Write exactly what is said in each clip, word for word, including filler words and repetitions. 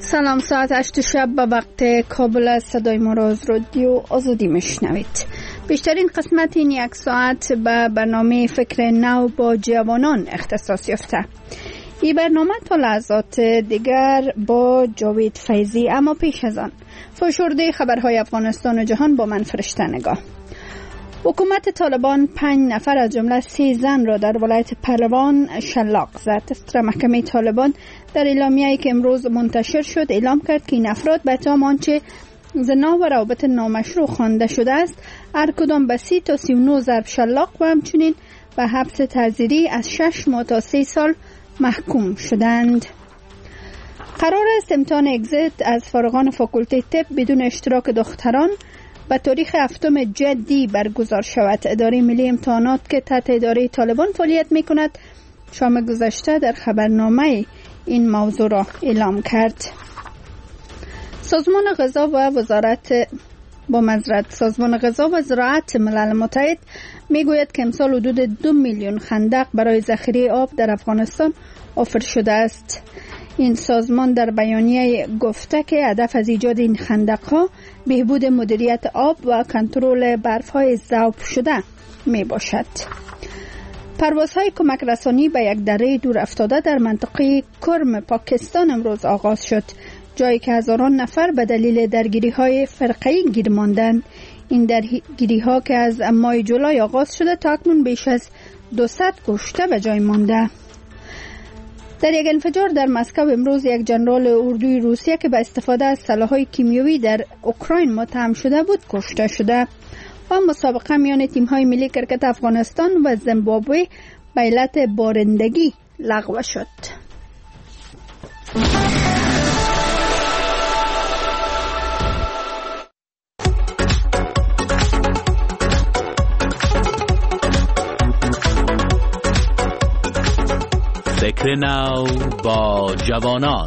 سلام، ساعت هشت شب به وقت کابل است. صدای ما را از رادیو آزادی میشنوید. بیشترین قسمت این یک ساعت به برنامه فکر نو با جوانان اختصاص یافته. این برنامه تا لحظات دیگر با جاوید فیضی، اما پیش از آن فشرده خبرهای افغانستان و جهان با من فرشته نگاه. حکومت طالبان پنج نفر از جمله سی زن را در ولایت پهلوان شلاق زد. استرا محکمه طالبان در اعلامیه‌ای که امروز منتشر شد اعلام کرد که این افراد به اتهام آنچه زنا و روابط نامشروع خوانده شده است هر کدام به سی تا سی و نه ضرب شلاق و همچنین به حبس تعزیری از شش ماه تا سه سال محکوم شدند. قرار است امتحان اگزیت از فارغان فاکولته طب بدون اشتراک دختران به تاریخ هفتم جدی برگزار شود. اداره ملی امتحانات که تحت اداره طالبان فعالیت می کند شام گذشته در خبرنامه این موضوع را اعلام کرد. سازمان غذا و وزارت با معذرت سازمان غذا و زراعت ملل متحد می گوید که امسال حدود دو میلیون خندق برای ذخیره آب در افغانستان آفر شده است. این سازمان در بیانیه گفته که هدف از ایجاد این خندق‌ها بهبود مدیریت آب و کنترل برف‌های ذوب شده می باشد. پروازهای کمک رسانی به یک دره دور افتاده در منطقه کرم پاکستان امروز آغاز شد، جایی که هزاران نفر به دلیل درگیری‌های فرقه‌ای گیر ماندند. این درگیری‌ها که از ماه جولای آغاز شده تا اکنون بیش از دویست کشته به جای مانده. در یک انفجار در مسکو امروز یک جنرال اردوی روسیه که به استفاده از سلاح‌های کیمیایی در اوکراین متهم شده بود کشته شده. و مسابقه میان تیم‌های ملی کرکت افغانستان و زیمبابوه به علت بارندگی لغو شد. فکر نو با جوانان.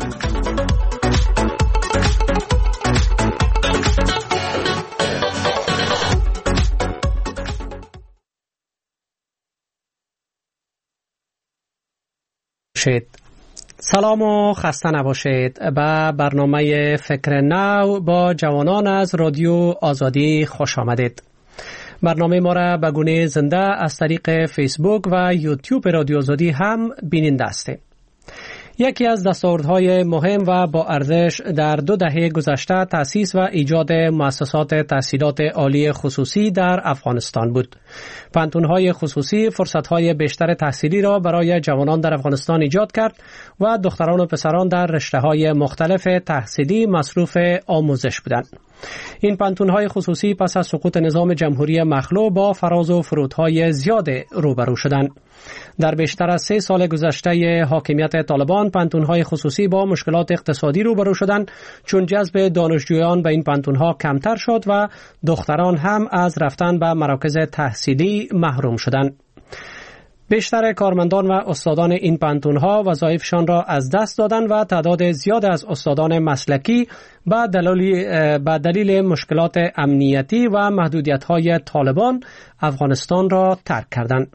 سلام و خسته نباشید. به برنامه فکر نو با جوانان از رادیو آزادی خوش آمدید. برنامه ما را به گونه زنده از طریق فیسبوک و یوتیوب رادیو آزادی هم بیننده هستید. یکی از دستاوردهای مهم و با ارزش در دو دهه گذشته تأسیس و ایجاد مؤسسات تحصیلات عالی خصوصی در افغانستان بود. پانتون‌های خصوصی فرصت‌های بیشتر تحصیلی را برای جوانان در افغانستان ایجاد کرد و دختران و پسران در رشته‌های مختلف تحصیلی مصروف آموزش بودند. این پانتون‌های خصوصی پس از سقوط نظام جمهوری مخلوع با فراز و فرودهای زیاد روبرو شدند. در بیشتر از سه سال گذشته حاکمیت طالبان پانتون‌های خصوصی با مشکلات اقتصادی روبرو شدند، چون جذب دانشجویان به این پانتون‌ها کمتر شد و دختران هم از رفتن به مراکز تحصیلی محروم شدند. بیشتر کارمندان و استادان این پانتون‌ها وظایفشان را از دست دادند و تعداد زیاد از استادان مسلکی به دلیل به دلیل مشکلات امنیتی و محدودیت‌های طالبان افغانستان را ترک کردند.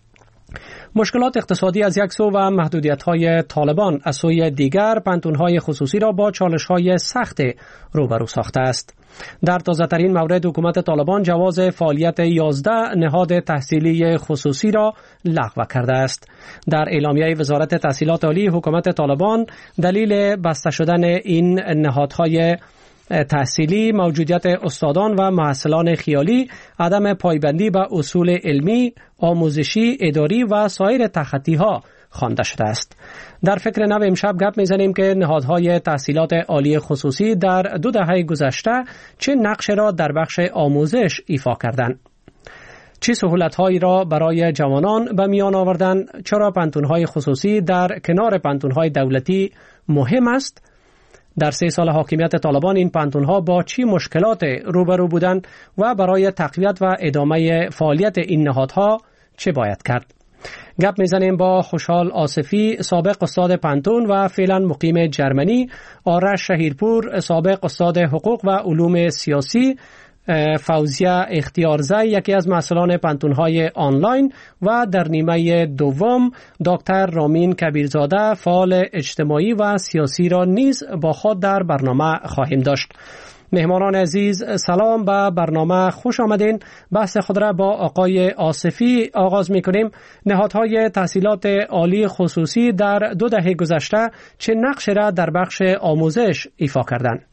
مشکلات اقتصادی از یک سو و محدودیت‌های طالبان از سوی دیگر پانتون‌های خصوصی را با چالش‌های سخت روبرو ساخته است. در تازه‌ترین مورد حکومت طالبان جواز فعالیت یازده نهاد تحصیلی خصوصی را لغو کرده است. در اعلامیه وزارت تحصیلات عالی حکومت طالبان دلیل بسته شدن این نهادهای تحصیلی موجودیت استادان و محصلان خیالی، عدم پایبندی به اصول علمی، آموزشی، اداری و سایر تخطی‌ها خوانده شده است. در فکر نو امشب گپ میزنیم که نهادهای تحصیلات عالی خصوصی در دو دهه گذشته چه نقش را در بخش آموزش ایفا کردند، چه سهولت‌هایی را برای جوانان به میان آوردند، چرا پانتون‌های خصوصی در کنار پانتون‌های دولتی مهم است. در سه سال حاکمیت طالبان این پانتون‌ها با چی مشکلات روبرو بودند و برای تقویت و ادامه فعالیت این نهادها چه باید کرد. گپ میزنیم با خوشحال آصفی، سابق استاد پانتون و فعلا مقیم جرمنی، آرش شهیرپور، سابق استاد حقوق و علوم سیاسی فوزیه اختیارزی یکی از مسئولان پانتون‌های آنلاین و در نیمه دوم دکتر رامین کبیرزاده فعال اجتماعی و سیاسی را نیز با خود در برنامه خواهیم داشت. مهمانان عزیز سلام، به برنامه خوش آمدین. بحث خود را با آقای آصفی آغاز می کنیم. نهادهای تحصیلات عالی خصوصی در دو دهه گذشته چه نقشی را در بخش آموزش ایفا کردند؟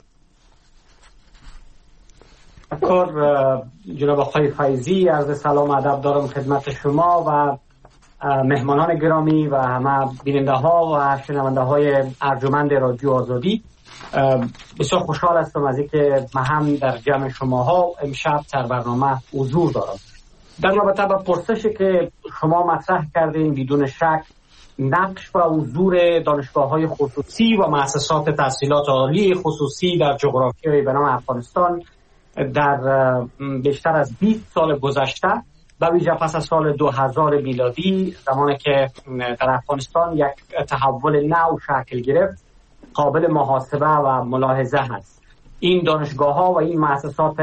کار جناب آقای فیضی، عرض سلام و ادب دارم خدمت شما و مهمانان گرامی و همه بیننده ها و شنونده های ارجمند رادیو آزادی. بسیار خوشحال هستم از اینکه من هم در جمع شماها امشب در برنامه حضور دارم. در رابطه با پرسشی که شما مطرح کردین، بدون شک نقش و حضور دانشگاه‌های خصوصی و مؤسسات تحصیلات عالی خصوصی در جغرافیای به نام افغانستان در بیشتر از بیست سال گذشته، به ویژه پس از سال دو هزار میلادی، زمانی که در افغانستان یک تحول نو شکل گرفت، قابل محاسبه و ملاحظه هست. این دانشگاه‌ها و این مؤسسات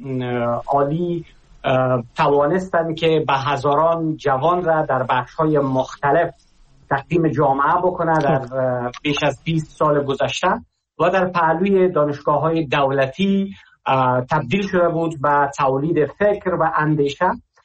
عالی توانستند که به هزاران جوان را در بخش‌های مختلف تقدیم جامعه بکنه در بیش از بیست سال گذشته و در پهلوی دانشگاه‌های دولتی تبدیل شده بود به تولید فکر و اندیشه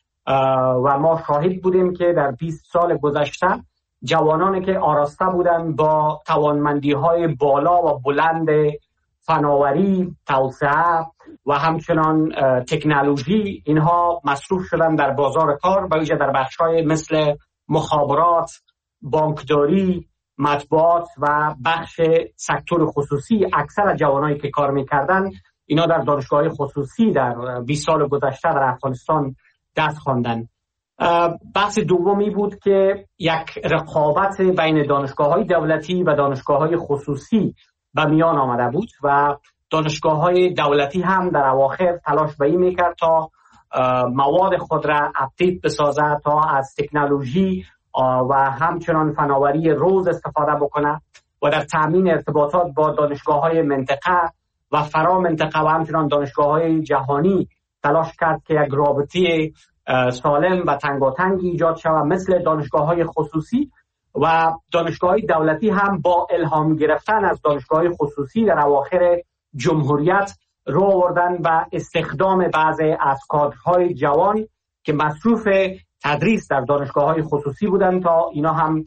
و ما شاهد بودیم که در بیست سال گذشته جوانانی که آراسته بودند با توانمندی‌های بالا و بلند فناوری، توسعه و همچنان تکنولوژی، اینها مصروف شدن در بازار کار، به ویژه در بخش‌های مثل مخابرات، بانکداری، مطبوعات و بخش سکتور خصوصی. اکثر جوانایی که کار می‌کردند اینا در دانشگاه‌های خصوصی در بیست سال گذشته در افغانستان دست خواندن. بحث دومی بود که یک رقابت بین دانشگاه‌های دولتی و دانشگاه‌های خصوصی به میان آمده بود و دانشگاه‌های دولتی هم در اواخر تلاش به این می‌کرد تا مواد خود را اپدیت بسازه، تا از تکنولوژی و همچنان فناوری روز استفاده بکنه و در تامین ارتباطات با دانشگاه‌های منطقه و فرا منطقه و همچنان دانشگاه‌های جهانی تلاش کرد که یک رابطه سالم و تنگاتنگی ایجاد شود مثل دانشگاه‌های خصوصی. و دانشگاه‌های دولتی هم با الهام گرفتن از دانشگاه‌های خصوصی در اواخر جمهوریت رو آوردن و استخدام بعضی از کادرهای جوان که مصروف تدریس در دانشگاه‌های خصوصی بودند تا اینا هم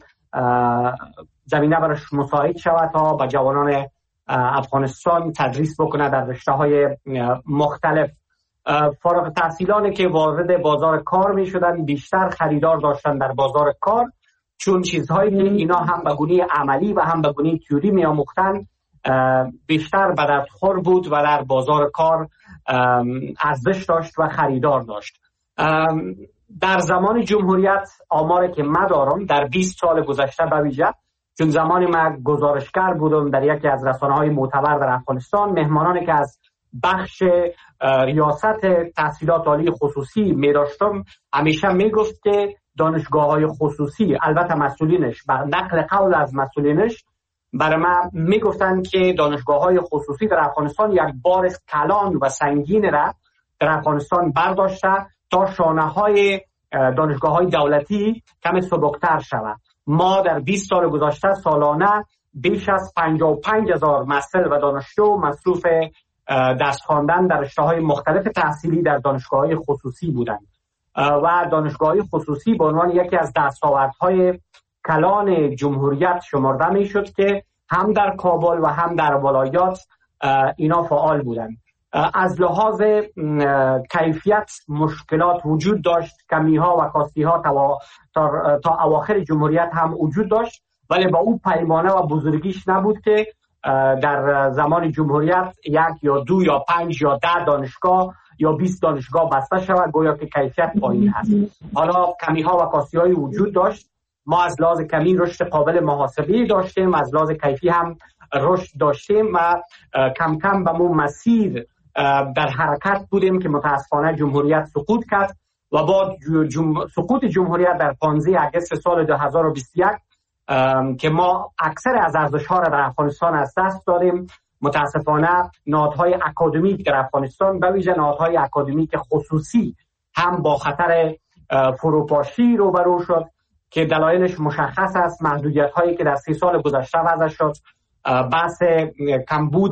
زمینه برش مساعد شود تا به جوانان افغانستان تدریس بکنه در رشته‌های مختلف. فارغ التحصیلانی که وارد بازار کار می شدن بیشتر خریدار داشتن در بازار کار، چون چیزهایی که اینا هم به گونه عملی و هم به گونه تئوری می آموختن بیشتر به دردخور بود و در بازار کار ارزش داشت و خریدار داشت. در زمان جمهوریت آماری که من دارم در بیست سال گذشته به ویژه، چون زمانی من گزارشگر بودم در یکی از رسانه‌های معتبر در افغانستان، مهمانانی که از بخش ریاست تحصیلات عالی خصوصی می داشتم همیشه می گفت که دانشگاه‌های خصوصی، البته مسئولینش بر نقل قول از مسئولینش برای من می گفتن که دانشگاه‌های خصوصی در افغانستان یک بار کلان و سنگین را در افغانستان برداشته تا شانه‌های دانشگاه‌های دولتی کمی سبکتر شود. ما در بیست سال گذشته سالانه بیش از پنجاه و پنج هزار محصل و دانشجو مصروف درس خواندن در رشته‌های مختلف تحصیلی در دانشگاه‌های خصوصی بودند و دانشگاه‌های خصوصی به عنوان یکی از دستاوردهای کلان جمهوریت شمرده می‌شد که هم در کابل و هم در ولایات اینا فعال بودند. از لحاظ کیفیت مشکلات وجود داشت، کمی‌ها و کاستی‌ها تا, تا, تا اواخر جمهوریت هم وجود داشت، ولی با اون پیمانه و بزرگیش نبود که در زمان جمهوریت یک یا دو یا پنج یا ده دانشگاه یا بیست دانشگاه بسته شود گویا که کیفیت پایین هست. حالا کمی‌ها و کاستی‌های وجود داشت. ما از لحاظ کمی رشد قابل محاسبه‌ای داشتیم، از لحاظ کیفی هم رشد داشتیم و کم کم به مو مسیر در حرکت بودیم که متاسفانه جمهوریت سقوط کرد و با جم... سقوط جمهوریت در پانزده آگوست سال دو هزار و بیست و یک که ما اکثر از ارزش‌ها را در افغانستان از دست دادیم متاسفانه نهادهای اکادمیک در افغانستان به ویژه نهادهای اکادمیک خصوصی هم با خطر فروپاشی روبرو شد که دلایلش مشخص است. محدودیت هایی که در سی سال گذشته وضع شد، بحث کمبود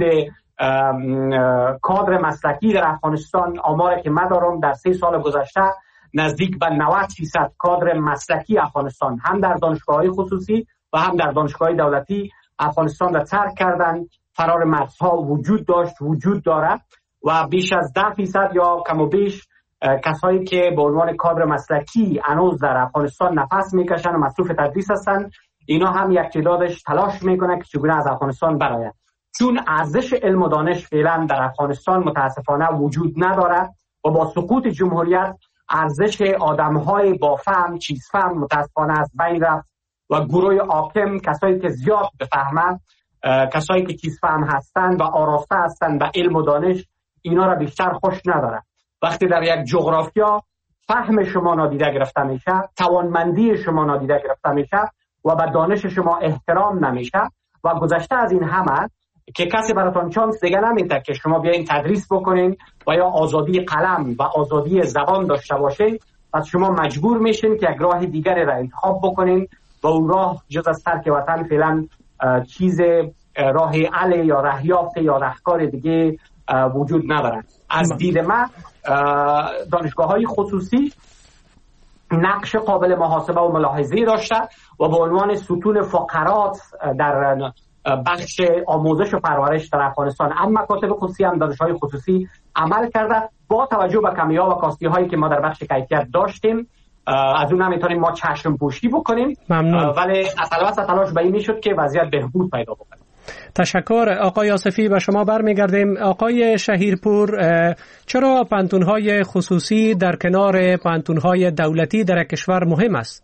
کادر مسلکی در افغانستان، آماری که من دارم در سی سال گذشته نزدیک به نود فیصد کادر مسلکی افغانستان هم در دانشگاه‌های خصوصی و هم در دانشگاه‌های دولتی افغانستان را ترک کردن. فرار مرزها وجود داشت، وجود دارد و بیش از ده فیصد یا کم و بیش کسایی که به عنوان کادر مسلکی هنوز در افغانستان نفس میکشن و مصروف تدریس هستن، اینا هم یک تعدادش تلاش میکنن که چگونه از افغانستان برآید. چون ارزش علم و دانش فعلا در افغانستان متاسفانه وجود ندارد و با سقوط جمهوریت ارزش آدمهای با فهم، چیز فهم متاسفانه از بین رفت و گروه حاکم، کسایی که زیاد بفهمند، کسایی که چیز فهم هستند و آراسته هستند به علم و دانش، اینا را بیشتر خوش ندارد. وقتی در یک جغرافیا فهم شما نادیده گرفته میشه، توانمندی شما نادیده گرفته میشه و به دانش شما احترام نمیشه و گذشته از این همه که کسی براتون چانس دیگه نمیده که شما بیاین تدریس بکنین و یا آزادی قلم و آزادی زبان داشته باشین، پس شما مجبور میشین که یک راه دیگری را انتخاب بکنین و اون راه جز از ترک وطن فعلا چیز راه حل یا راه یافته یا راهکار دیگه وجود ندارد. از دید من دانشگاه‌های خصوصی نقش قابل محاسبه و ملاحظه‌ای داشته و به عنوان ستون فقرات در بخش آموزش و پرورش در افغانستان هم مکاتب خصوصی هم دانشگاه‌های خصوصی عمل کرده. با توجه به کمی‌ها و کاستی‌هایی که ما در بخش کیفیت داشتیم، از اون نمیتونیم ما چشم پوشی بکنیم. ممنون. ولی اصلا تلاش به این میشد که وضعیت بهبود پیدا بکنه. تشکر آقای آصفی. به شما برمیگردیم. آقای شهیرپور، چرا پانتون‌های خصوصی در کنار پانتون‌های دولتی در کشور مهم است؟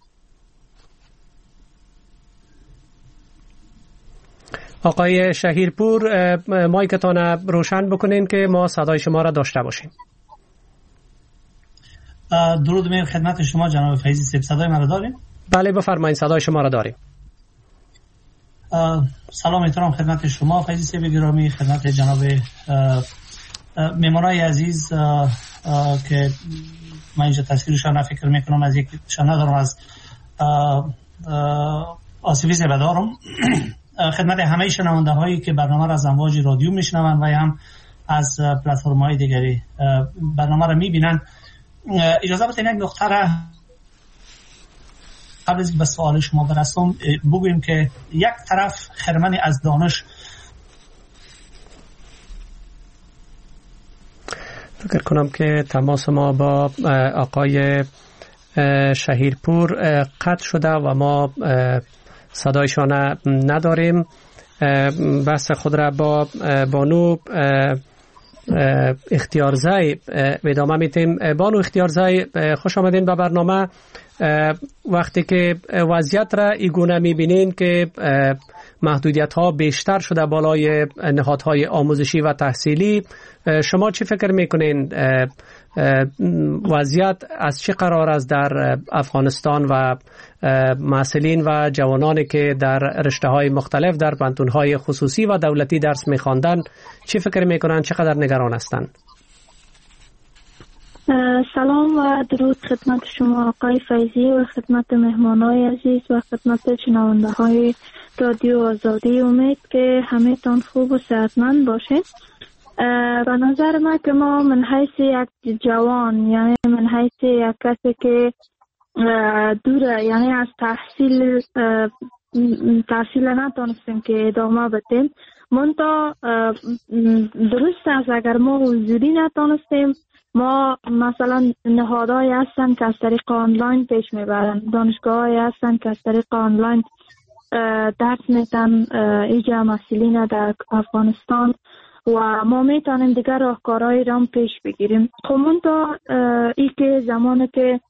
آقای شهیرپور، مایکتان روشن بکنین که ما صدای شما را داشته باشیم. درود میگم خدمت شما جناب فیضی صاحب. صدای من را دارین؟ بله بفرمایید، صدای شما را داریم. سلام احترام خدمت شما فیضی صاحب گرامی، خدمت جناب مهمانای عزیز که من اینجا تصویرشان فکر میکنم از یکیشان ندارم، از آصفی صاحب دارم. خدمت همه شنونده هایی که برنامه را از امواج رادیو میشنوند و هم از پلتفرم های دیگری برنامه را میبینند، اجازه بدید یک نقطه را قبل از به سوال شما برسم بگویم که یک طرف خرمن از دانش، فکر کنم که تماس ما با آقای شهیرپور قطع شده و ما صدایشان نداریم. بحث خود را با بانو اختیارزی ادامه میتیم. بانو اختیارزی، خوش آمدین به برنامه. وقتی که وضعیت را ایگونه میبینین که محدودیت ها بیشتر شده بالای نهادهای آموزشی و تحصیلی، شما چی فکر میکنین وضعیت از چه قرار است در افغانستان و محصلین و جوانانی که در رشته های مختلف در پانتون های خصوصی و دولتی درس میخواندن چی فکر میکنن، چقدر نگران هستند؟ سلام و درود خدمت شما آقای فیضی و خدمت مهمانای عزیز و خدمت شنونده های رادیو آزادی. امید که همه تان خوب و صحتمند باشید. به نظر من که ما من حیث یک جوان، یعنی من حیث یک کسی که دوره، یعنی از تحصیل تحصیل نتونستیم که ادامه بدیم، منتها درست است اگر ما حضوری نتونستیم، ما مثلا نهادهایی هستن که از طریق آنلاین پیش میبرن، دانشگاهایی هستن که از طریق آنلاین درس میتن ایجا مسئولین در افغانستان و ما میتونیم دیگر راهکارهایی را پیش بگیریم. خب منتها ای که زمانی که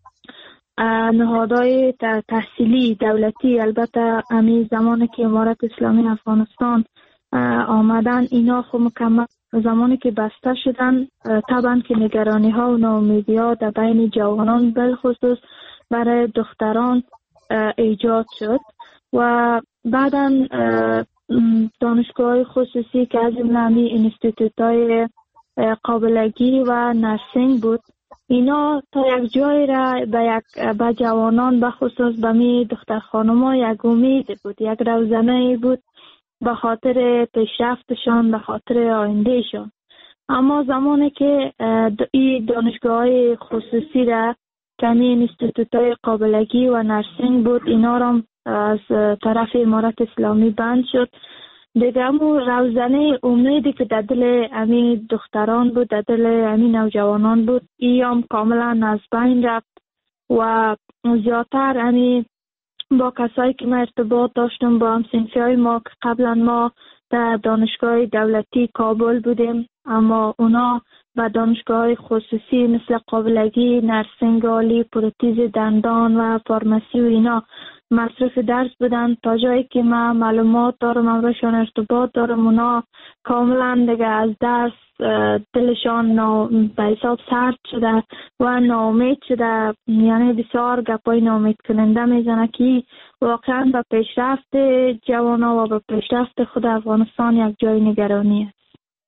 نهادهای تحصیلی دولتی، البته امی زمانی که امارت اسلامی افغانستان آمدن، اینا خب مکمل زمانی که بسته شدن، طبعا که نگرانی ها و ناامیدی ها در بین جوانان بالخصوص برای دختران ایجاد شد و بعدا دانشگاه خصوصی که از جمله اینستیتوت‌های قابلگی و نرسینگ بود، اینا تا یک جای را به یک به جوانان به خصوص به می دختر خانم‌ها یک امید بود، یک روزنه بود به خاطر پیشرفتشان، به خاطر آیندهشان. اما زمانی که این دانشگاه خصوصی را کمی اینستیتوت‌های قابلگی و نرسینگ بود، اینا را از طرف امارت اسلامی بند شد. دیگه همون روزنه امیدی که در دل امی دختران بود، در دل امی نوجوانان بود، ایام کاملا از بین رفت و زیادتر امی با کسایی که ما ارتباط داشتم، با هم صنفی های ما که قبلا ما در دانشگاه دولتی کابل بودیم، اما اونا و دانشگاه خصوصی مثل قابلگی، نرسینگ عالی، پروتز دندان و فارمسی و اینا مصرف درس بودن. تا جایی که من معلومات دارم، من باشون ارتباط دارم، اونا کاملا دیگه از درس دلشان به حساب سرد شده و ناامید شده. یعنی بسیار گپای ناامید کننده میزنه که واقعا به پیشرفت جوانا و به پیشرفت خود افغانستان یک جای نگرانی است.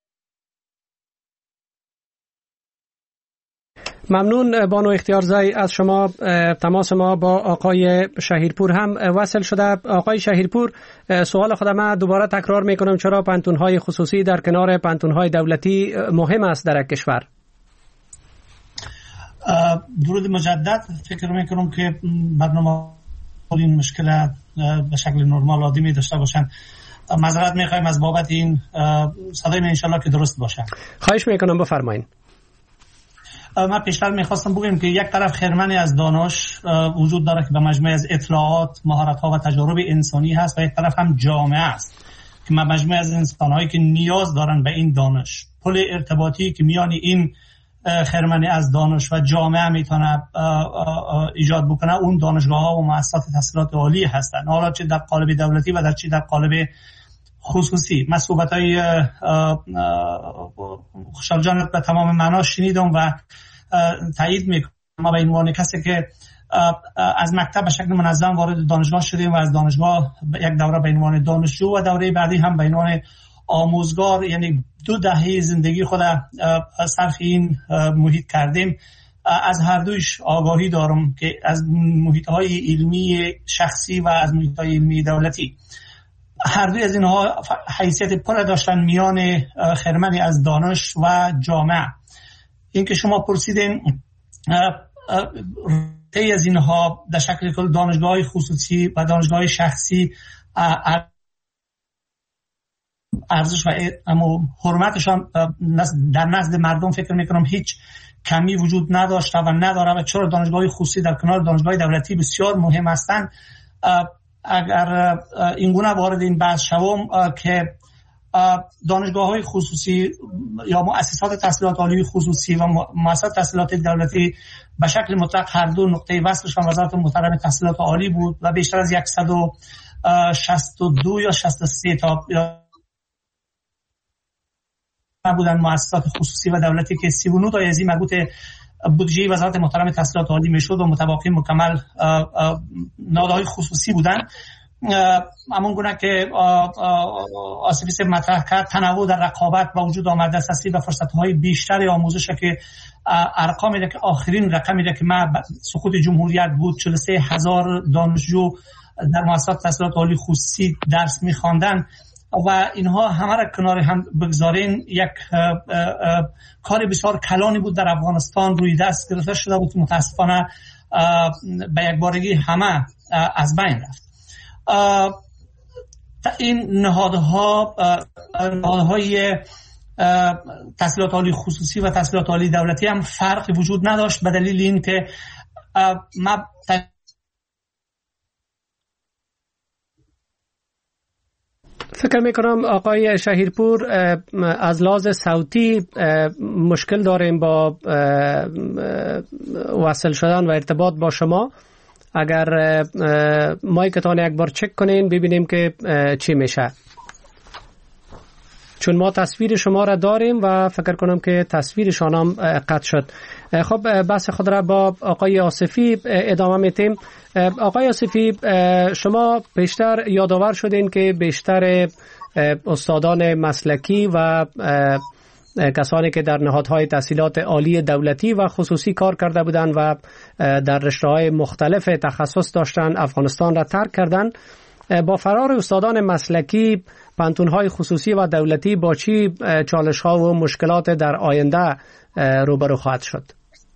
ممنون بانو اختیارزی از شما. تماس ما با آقای شهیرپور هم وصل شده. آقای شهیرپور، سوال خودم من دوباره تکرار میکنم، چرا پانتون‌های خصوصی در کنار پانتون‌های دولتی مهم است در کشور؟ درود مجدد. فکر میکنم که برنامه این مشکل به شکل نرمال عادی می داشته باشن. معذرت میخوایم از بابت این. صدای من انشالله که درست باشه. خواهش میکنم، بفرمایید. من پیشتر میخواستم بگم که یک طرف خرمنی از دانش وجود داره که به مجموعه از اطلاعات، مهارت‌ها و تجارب انسانی هست و یک طرف هم جامعه است که مجموعه از انسان‌هایی که نیاز دارن به این دانش. پل ارتباطی که میان این خرمنی از دانش و جامعه میتونه ایجاد بکنه اون دانشگاه‌ها و مؤسسات تحصیلات عالی هستن، حالا چه در قالب دولتی و در چه در قالب خصوصی. من صحبت‌های خوشحال جان به تمام معنا شنیدم و تایید میکنم. ما به عنوان کسی که از مکتب به شکل منظم وارد دانشگاه شدیم و از دانشگاه یک دوره به عنوان دانشجو و دوره بعدی هم به عنوان آموزگار، یعنی دو دهه زندگی خود صرف این محیط کردیم، از هر دویش آگاهی دارم که از محیط‌های علمی شخصی و از محیط‌های علمی دولتی هر دوی از اینها حیثیت پل داشتن میان خرمنی از دانش و جامعه. این که شما پرسیدین تی از اینها در شکل کل دانشگاه خصوصی و دانشگاه شخصی ارزش و حرمتشان در نزد مردم فکر میکنم هیچ کمی وجود نداشته و نداره و چرا دانشگاه خصوصی در کنار دانشگاه دولتی بسیار مهم هستند. اگر اینگونه وارد این بحث شوم که دانشگاه‌های خصوصی یا مؤسسات تحصیلات عالی خصوصی و مؤسسات تحصیلات دولتی به شکل مطلق هر دو نقطه وصلشان وزارت محترم تحصیلات عالی بود و بیشتر از صد و شصت و دو یا شصت و سه تا بودن مؤسسات خصوصی و دولتی که سی و نه تا از این مربوط بودجه وزارت محترم تحصیلات عالی میشد و متباقی مکمل نهادهای خصوصی بودن. همون گونه که آسیفیس مطرح کرد، تنوع در رقابت با وجود آمد، دسترسی به فرصت‌های بیشتر آموزش که ارقامی را که آخرین رقمی را که ما سقوط جمهوریت بود چهل و سه هزار دانشجو در مؤسسات تحصیلات عالی خصوصی درس می‌خواندن و اینها همه را کنار هم بگذارین، یک کار بسیار کلانی بود در افغانستان روی دست گرفته شده بود، متاسفانه به یک بارگی همه از بین رفت. این نهادها نهادهای تحصیلات عالی خصوصی و تحصیلات عالی دولتی هم فرقی وجود نداشت به دلیل این که ما فکر میکنم آقای شهیرپور از لحاظ صوتی مشکل داریم با وصل شدن و ارتباط با شما. اگر مایکتان یک بار چک کنین ببینیم که چی میشه. چون ما تصویر شما را داریم و فکر کنم که تصویرشان هم قطع شد. خب بحث خود را با آقای آصفی ادامه میتیم. آقای آصفی، شما بیشتر یادآور شدین که بیشتر استادان مسلکی و کسانی که در نهادهای تحصیلات عالی دولتی و خصوصی کار کرده بودند و در رشته‌های مختلف تخصص داشتند افغانستان را ترک کردند. با فرار استادان مسلکی، پانتون‌های خصوصی و دولتی با چی چالش‌ها و مشکلات در آینده روبرو خواهد شد؟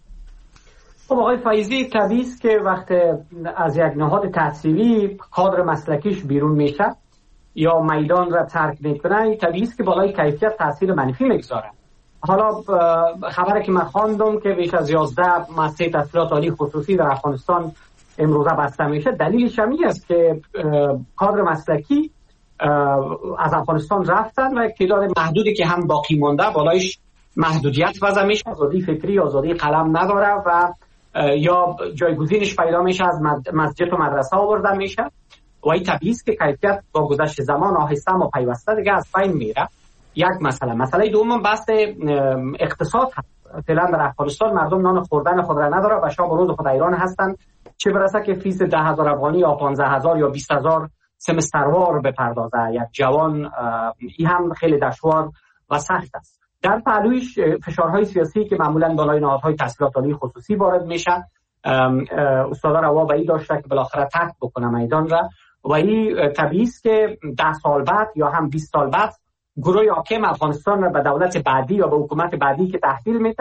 خب آقای فایزی، طبیعی است که وقت از یک نهاد تحصیلی کادر مسلکیش بیرون میشه یا میدان را ترک میکنه، طبیعی است که بالای کیفیت تاثیر منفی میگذاره. حالا خبری که من خواندم که بیش از یازده مؤسسه تحصیلات عالی خصوصی در افغانستان امروزه بسته میشه، دلیلش همین است که کادر مسلکی از افغانستان رفتن و یک تعداد محدودی که هم باقی مونده بالایش محدودیت وضع میشه، آزادی فکری، آزادی قلم نداره و یا جایگزینش پیدا میشه از مسجد و مدرسه آورده میشه و این طبیعی است که کیفیت با گذشت زمان آهسته و پیوسته دیگه از بین میره. یک مسئله مسئله دوم بحث اقتصاد هست. فعلا در افغانستان مردم نان خوردن خود را نداره و شب و روز خود ایران هستند، چه برسه که فیس ده هزار افغانی یا پانزده هزار یا بیست هزار سمستروار بپردازه یک جوان. این هم خیلی دشوار و سخت است. در پهلویش فشارهای سیاسی که معمولا بالای نهادهای تحصیلات عالی خصوصی وارد میشه، استادا روا به این داشته که بالاخره ترک بکنه میدان را و این طبیعی است که ده سال بعد یا هم بیست سال بعد گروه حاکم افغانستان را به دولت بعدی یا به حکومت بعدی که تحویل میده،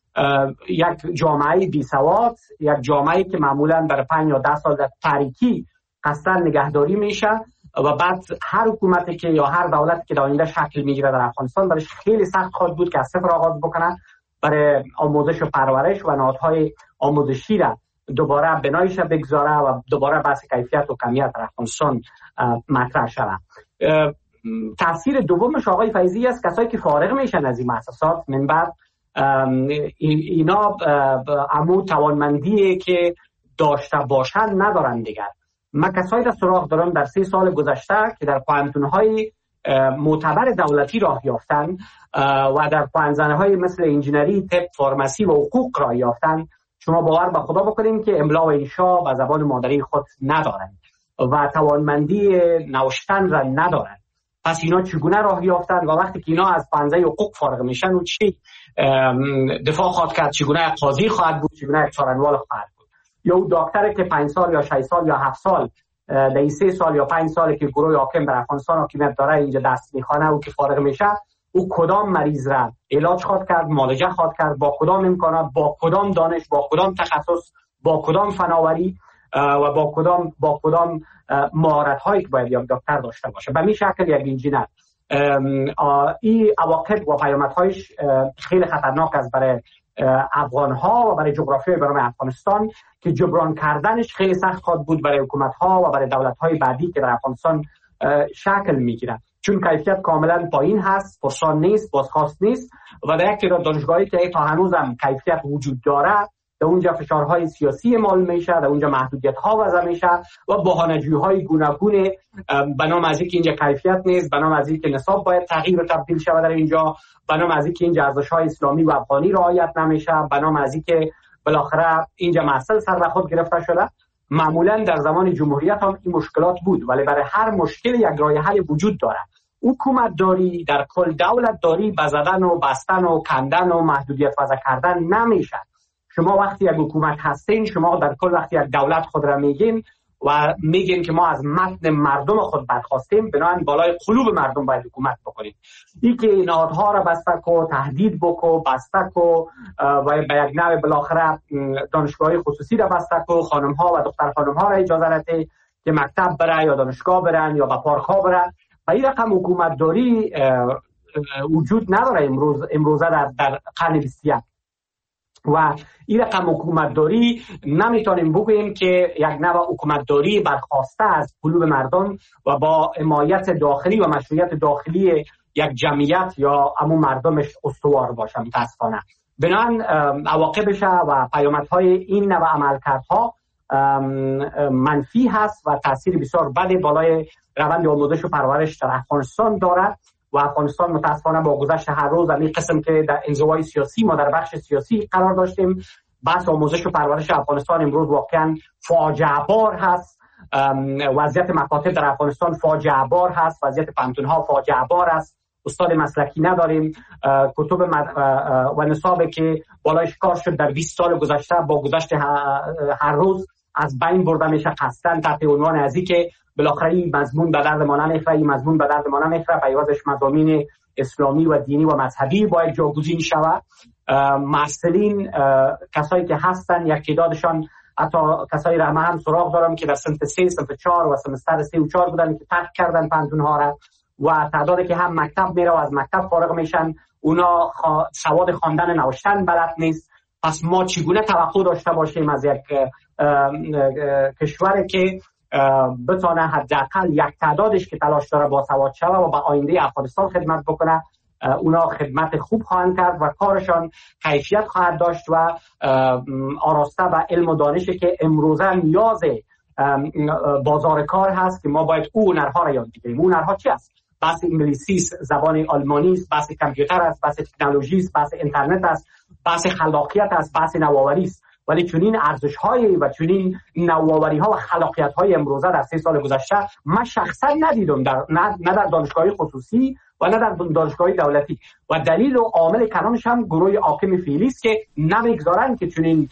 یک جامعه بی سواد، یک جامعه که معمولا برای پنج یا ده سال در تاریکی قصداً نگهداری میشه و بعد هر حکومتی که یا هر دولتی که در آینده شکل میگیره در افغانستان برایش خیلی سخت خواهد بود که از صفر آغاز بکنه برای آموزش و پرورش و نهادهای آموزشی را دوباره بنایش بگذاره و دوباره بحث کیفیت و کمیت در افغانستان مطرح شود. تاثیر دومش آقای فیضی است کسایی که فارغ میشن از این مؤسسات من بعد اینا عمو توانمندی که داشته باشن ندارن دیگر. من کسایی را سراغ دارم در سه سال گذشته که در پوهنتون‌های معتبر دولتی راه یافتن و در پوهنزنه‌های مثل انجینری، طب، فارمسی و حقوق راه یافتن. شما باور به خدا بکنیم که املا و انشا و زبان مادری خود ندارند و توانمندی نوشتن را ندارند. پس اینا چگونه راه یافتن و وقتی که اینا از پنجه حقوق فارغ میشن و چی دفاع خواهد کرد، چگونه قاضی خواهد بود، چگونه چارنوال خواهد بود، یا اون دکتری که پنج سال یا شش سال یا هفت سال در این سه سال یا پنج سالی که گروه حاکم در افغانستان حاکمیت داره اینجا دست میخوانه و که فارغ میشه، او کدام مریض را علاج خواهد کرد، معالجه خواهد کرد، با کدام امکانات، با کدام دانش، با کدام تخصص، با کدام فناوری و با کدام با کدام مهارت هایی که باید یک دکتر داشته باشه. به این شکل یک انجینر این عواقب و پیامدهایش خیلی خطرناک است برای افغان ها و برای جغرافیای برنامه افغانستان که جبران کردنش خیلی سخت خواهد بود برای حکومت ها و برای دولت های بعدی که در افغانستان شکل میگیرن، چون کیفیت کاملا پایین هست، پرسان نیست، بازخواست نیست و در یک تعداد دانشگاهی که تا هنوز هم کیفیت وجود داره در اونجا فشارهای سیاسی اعمال میشه، در اونجا محدودیت ها وضع میشه و بهانه‌جویی‌های گوناگون به نام از اینکه اینجا کیفیت نیست، به نام از اینکه نصاب باید تغییر و تبدیل شود در اینجا، به نام از اینکه اینجا ارزش‌های اسلامی و افغانی رعایت نمیشه، به نام از اینکه بالاخره اینجا مسئله سر به خود گرفته شده. معمولا در زمان جمهوریت هم این مشکلات بود، ولی برای هر مشکل یک راه حل وجود داره. حکومت داری در کل دولت داری بزدن و بستن و کندن و محدودیت وضع کردن نمیشه. شما وقتی یک حکومت هستین، شما در کل وقتی یک دولت خود را میگین و میگین که ما از متن مردم خود برخواستیم، بنابراین بالای قلوب مردم باید حکومت بکنیم. این که نهادها را بسته کو، تهدید بکو، بسته کو و به یک نوع بالاخره دانشگاه‌های خصوصی را بسته کو، خانم‌ها و دختر خانم‌ها را اجازه نده که مکتب بره یا دانشگاه برن یا به پارک‌ها برن. و این رقم حکومت داری وجود نداره امروز امروزه در, در قرن بیست و یک و این رقم حکومت داری نمیتونیم بگوییم که یک نوع حکومت داری برخواسته از قلوب مردم و با حمایت داخلی و مشروعیت داخلی یک جمعیت یا همون مردمش استوار باشه. متاسفانه بنابراین عواقبش و پیامدهای این نوع عملکردها منفی هست و تاثیر بسیار بدی بالای روند آموزش و پرورش در افغانستان دارد و افغانستان متاسفانه با گذشت هر روز همین قسم که در انزوای سیاسی ما در بخش سیاسی قرار داشتیم، بحث آموزش و پرورش افغانستان امروز واقعا فاجعه بار هست. وضعیت مکاتب در افغانستان فاجعه بار هست، وضعیت پانتون‌ها فاجعه بار است. استاد مسلکی نداریم. کتب و نصابی که بالایش کار شد در بیست سال گذشته با گذشت هر روز از بین برده میشه قصداً تحت عنوان ازی که بالاخره این مضمون به درد ما نمیخوره، این مضمون به درد ما نمیخوره، به عوضش مضامین اسلامی و دینی و مذهبی باید جاگزین شود. معسلین کسایی که هستن یک تعدادشان، حتی کسایی را هم سراغ دارم که در صنف سه، صنف چهار و سمستر سه و چهار بودن که ترک کردن پانتون‌ها را، و تعدادی که هم مکتب میره و از مکتب فارغ میشن اونا خوا... سواد خواندن نوشتن بلد نیست. پس ما چگونه توقع داشته باشیم از یک کشوری که بتونه حداقل یک تعدادش که تلاش داره با سواد شوه و به آینده افغانستان خدمت بکنه، اونا خدمت خوب خواهند کرد و کارشان کیفیت خواهد داشت و آراسته و علم و دانشی که امروزه نیاز بازار کار هست که ما باید او هنرها را یاد بگیریم. اون هنرها چی است؟ بحث انگلیسی است، زبان آلمانی است، بحث کامپیوتر است، بحث تکنولوژی است، بحث اینترنت است، بحث خلاقیت است، بحث نوآوری است. ولی چنین ارزش‌های و چنین نوآوری‌ها و خلاقیت‌های امروزه در سه سال گذشته من شخصا ندیدم، در نه, نه در دانشگاه‌های خصوصی و نه در دانشگاه‌های دولتی، و دلیل و عامل کلانش هم گروه حاکم فعلی است که نمیگذارن که چنین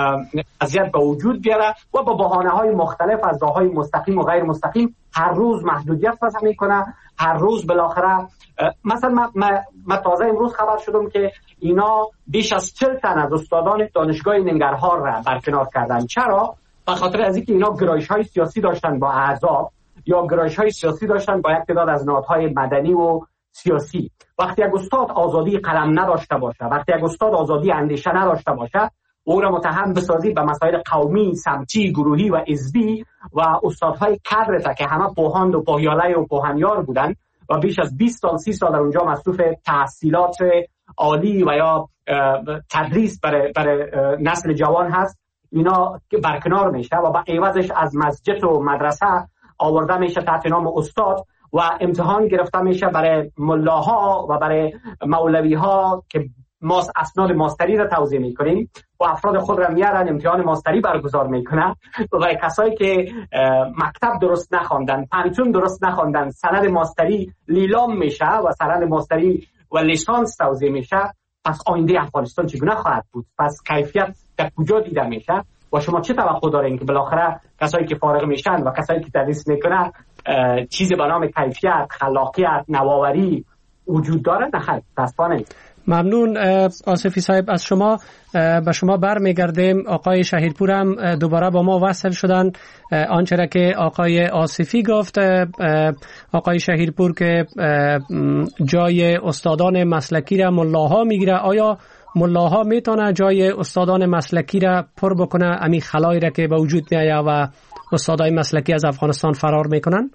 وضعیت به وجود بیاره و با بهانه‌های مختلف از راه‌های مستقیم و غیر مستقیم هر روز محدودیت وضع میکنه. هر روز بالاخره مثلا ما, ما, ما تازه امروز خبر شدم که اینا بیش از چهل تن از استادان دانشگاه ننگرهار را برکنار کردن. چرا؟ به خاطر از اینکه اینا گرایش‌های سیاسی داشتن با احزاب یا گرایش‌های سیاسی داشتن با یک تعداد از نهادهای مدنی و سیاسی. وقتی یک استاد آزادی قلم نداشته باشه، وقتی یک استاد آزادی اندیشه نداشته باشه، او را متهم بسازید به مسائل قومی، سمتی، گروهی و حزبی و استادهای کادر تا که همه پوهاند و پوهیاله و پوهنیار بودن و بیش از بیست سال سی سال در اونجا مصروف تحصیلات عالی و یا تدریس برای برای نسل جوان هست، اینا برکنار میشه و با عوضش از مسجد و مدرسه آورده میشه تحت نام استاد و امتحان گرفته میشه برای ملاها و برای مولویها که ما اسناد ماستری را توزیع میکنیم و افراد خود را میارن امتحان ماستری برگزار میکنن و برای کسایی که مکتب درست نخواندن، پانتون درست نخواندن، سند ماستری لیلام میشه و سند ماستری و لیسانس توزیع میشه. پس آینده افغانستان چگونه خواهد بود؟ پس کیفیت در کجا دیده میشه؟ و شما چه توقع دارین که بالاخره کسایی که فارغ میشن و کسایی که تدریس میکنن چیزی به نام کیفیت، خلاقیت، نوآوری وجود داره؟ نه خیر، متاسفانه. ممنون آصفی صاحب از شما. به شما برمیگردیم. آقای شهیرپور هم دوباره با ما وصل شدن. آنچه را که آقای آصفی گفت، آقای شهیرپور که جای استادان مسلکی را ملاها میگیره، آیا ملاها میتونه جای استادان مسلکی را پر بکنه، امی خلایی را که به وجود میایه و استادای مسلکی از افغانستان فرار میکنن؟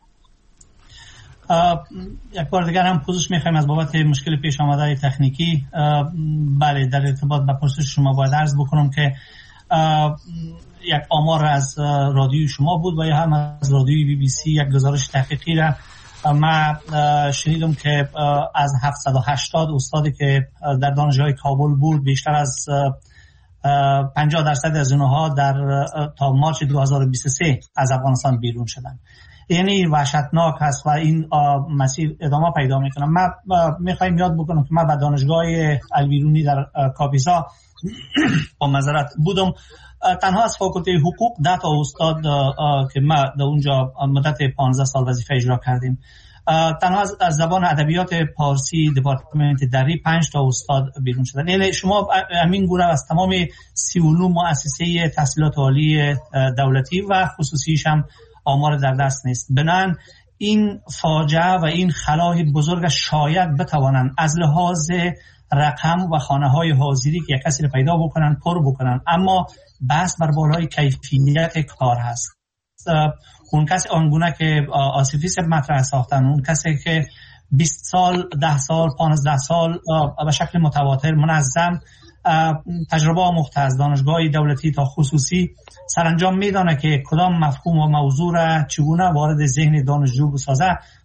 یک بار دیگر هم پوزش میخوایم از بابت مشکل پیش آمده تکنیکی. بله، در ارتباط با پرسش شما باید عرض بکنم که یک آمار از رادیوی شما بود و یا هم از رادیوی بی بی سی یک گزارش تحقیقی را من شنیدم که از هفتصد و هشتاد استادی که در دانشگاه کابل بود، بیشتر از پنجاه درصد از اونها در تا مارچ دو هزار و بیست و سه از افغانستان بیرون شدن. یعنی وحشتناک هست و این مسیر ادامه پیدا میکنه. من میخوایم یاد بکنم که من به دانشگاه البیرونی در کاپیسا با معذرت بودم. تنها از فاکولته حقوق ده تا استاد که ما در اونجا مدت پانزده سال وظیفه اجرا کردیم، تنها از زبان ادبیات پارسی دپارتمنت دری پنج تا استاد بیرون شدن. یعنی شما همین گونه از تمام سی و نه مؤسسه تحصیلات عالی دولتی و خصوصیش هم آمار در دست نیست. بنابراین این فاجعه و این خلای بزرگ شاید بتوانند از لحاظ رقم و خانه های حاضری که یک کسی رو پیدا بکنن پر بکنن، اما بحث بر بالای کیفیت کار هست. اون کسی آنگونه که آصفی صاحب مطرح ساختن، اون کسی که بیست سال، ده سال، پانزده سال به شکل متواتر منظم تجربه آموخته از دانشگاه دولتی تا خصوصی، سرانجام میدانه که کدام مفهوم و موضوع را چگونه وارد ذهن دانشجو بسازه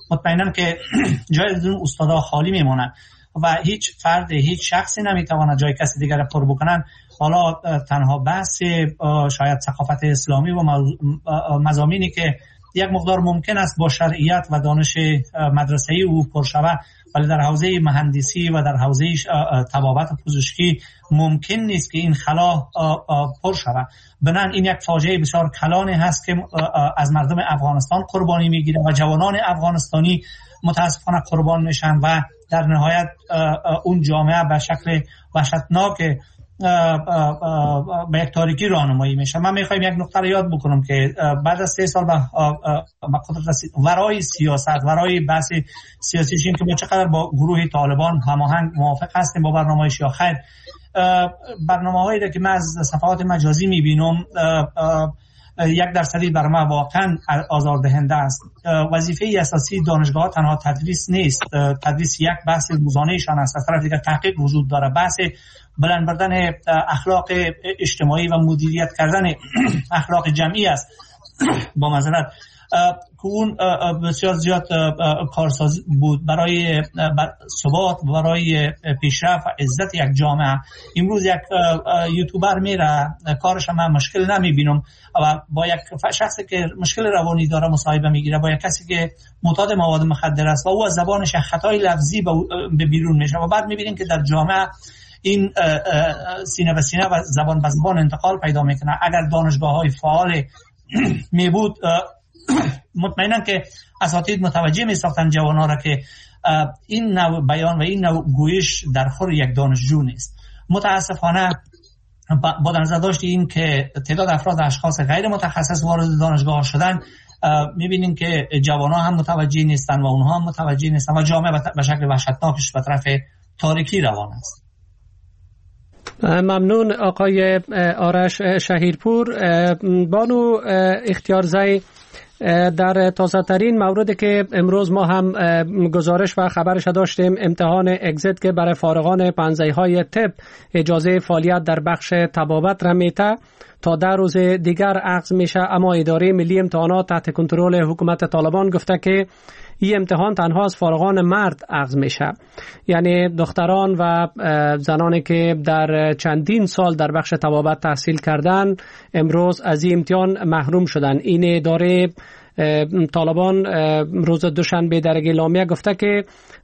مطمئنم که جای از اون استادا خالی میمونه و هیچ فرد هیچ شخصی نمیتونه جای کسی دیگر پر بکنن. حالا تنها بحث شاید ثقافت اسلامی و مضامینی که یک مقدار ممکن است با شرعیت و دانش مدرسه‌ای او پر شود، ولی در حوزه مهندسی و در حوزه طبابت و پزشکی ممکن نیست که این خلا پر شود. بنابراین این یک فاجعه بسیار کلانی هست که از مردم افغانستان قربانی میگیره و جوانان افغانستانی متاسفانه قربان میشن و در نهایت اون جامعه به شکل وحشتناک به یک تاریکی راهنمایی میشه. من میخوایم یک نکته رو یاد بکنم که بعد از سه سال به قدرت رسید، ورای سیاست، ورای بحث سیاسی شیم که ما چقدر با گروه طالبان هماهنگ موافق هستیم با برنامه‌اش یا خیر، برنامه‌هایی که من از صفحات مجازی میبینم یک درصدی بر ما واقعا آزاردهنده است. وظیفه اساسی دانشگاه تنها تدریس نیست، تدریس یک بحث روزانه‌شان است، از طرف دیگر تحقیق وجود داره، بحث بلند بردن اخلاق اجتماعی و مدیریت کردن اخلاق جمعی است. با معذرت که اون بسیار زیاد کارساز بود برای ثبات، برای پیشرفت و عزت یک جامعه. امروز یک یوتیوبر میره کارش من مشکل نمیبینم و با یک شخصی که مشکل روانی داره مصاحبه میگیره، با یک کسی که معتاد مواد مخدر است و او از زبانش خطای لفظی به بیرون میشه و بعد میبینیم که در جامعه این سینه به سینه و زبان به زبان انتقال پیدا میکنه. اگر دانشگاه‌های فعال می بود مطمئنم که اساتید متوجه می ساختن جوان‌ها را که این نوع بیان و این نوع گویش در خور یک دانشجو نیست. متاسفانه با در نظر داشت این که تعداد افراد اشخاص غیر متخصص وارد دانشگاه شدن، می‌بینیم که جوان‌ها هم متوجه نیستن و اونها هم متوجه نیستن و جامعه به شکل وحشتناکش به طرف تاریکی روان است. ممنون آقای آرش شهیرپور. بانو اختیارزی، در تازه ترین موردی که امروز ما هم گزارش و خبرش داشتیم، امتحان اگزیت که برای فارغان پنزه های طب اجازه فعالیت در بخش طبابت را میته تا در روز دیگر عقد میشه، اما اداره ملی امتحانات تحت کنترل حکومت طالبان گفته که این امتحان تنها از فارغان مرد عقد میشه، یعنی دختران و زنانی که در چندین سال در بخش طبابت تحصیل کردن امروز از این امتحان محروم شدن. این اداره طالبان روز دوشنبه در اعلامیه گفته که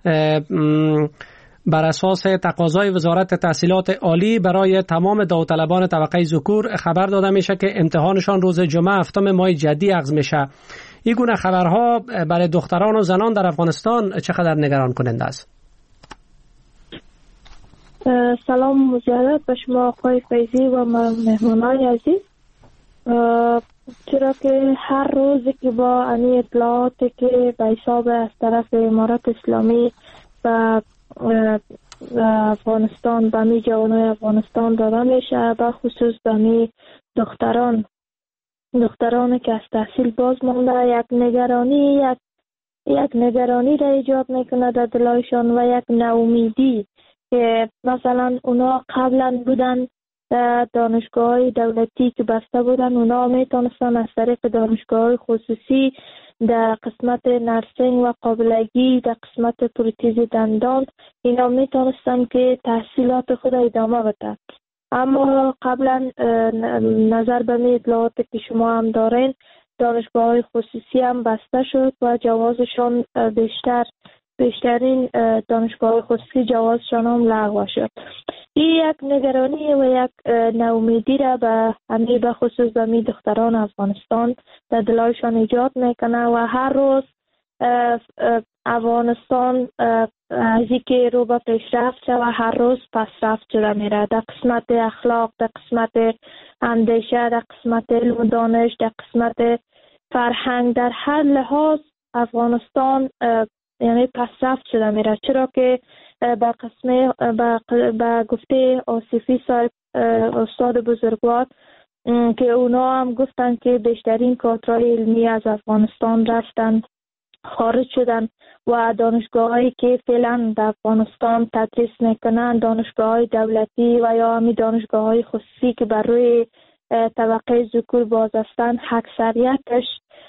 بر اساس تقاضای وزارت تحصیلات عالی برای تمام داوطلبان طبقه ذکور خبر داده میشه که امتحانشان روز جمعه هفتم ماه جدی عقد میشه. این گونه خبرها برای دختران و زنان در افغانستان چقدر نگران کننده است؟ سلام مجدد به شما آقای فیضی و مهمانان عزیز. چرا که هر روزی که با انی اطلاعاتی که به حساب از طرف امارت اسلامی و افغانستان به می جوانای افغانستان داده میشه، به خصوص به می دختران دخترانی که از تحصیل باز مانده، یک نگرانی یک یک نگرانی را ایجاد میکنه در دلایشان و یک ناامیدی که مثلا اونا قبلا بودن دانشگاه دولتی که بسته بودن، اونا میتونستن از طریق دانشگاه خصوصی در قسمت نرسینگ و قابلگی، در قسمت پروتز دندان اینا میتونستن که تحصیلات خود ادامه بدن. اما قبلا نظر به می اطلاعاتی که شما هم دارین، دانشگاه خصوصی هم بسته شد و جوازشان بیشتر بیشترین دانشگاه خصوصی جوازشان هم لغو شد. این یک نگرانی و یک ناامیدی را به همه به خصوص به می دختران افغانستان در دلایشان ایجاد میکنه و هر روز افغانستان از اینکه رو به پیشرفت و هر روز پسرفت شده میره در قسمت اخلاق، در قسمت اندیشه، در قسمت علم و دانش، در قسمت فرهنگ، در هر لحاظ افغانستان یعنی پسرفت شده میره. چرا که با قسمه با گفته آصفی صاحب استاد بزرگوار که اونا هم گفتن که بیشترین کادرهای علمی از افغانستان رفتن خارج شدن و دانشگاهایی که فعلا در افغانستان تدریس میکنن دانشگاه‌های دولتی و یا همی دانشگاه‌های خصوصی که بر روی طبقه ذکور باز هستند، اکثریتش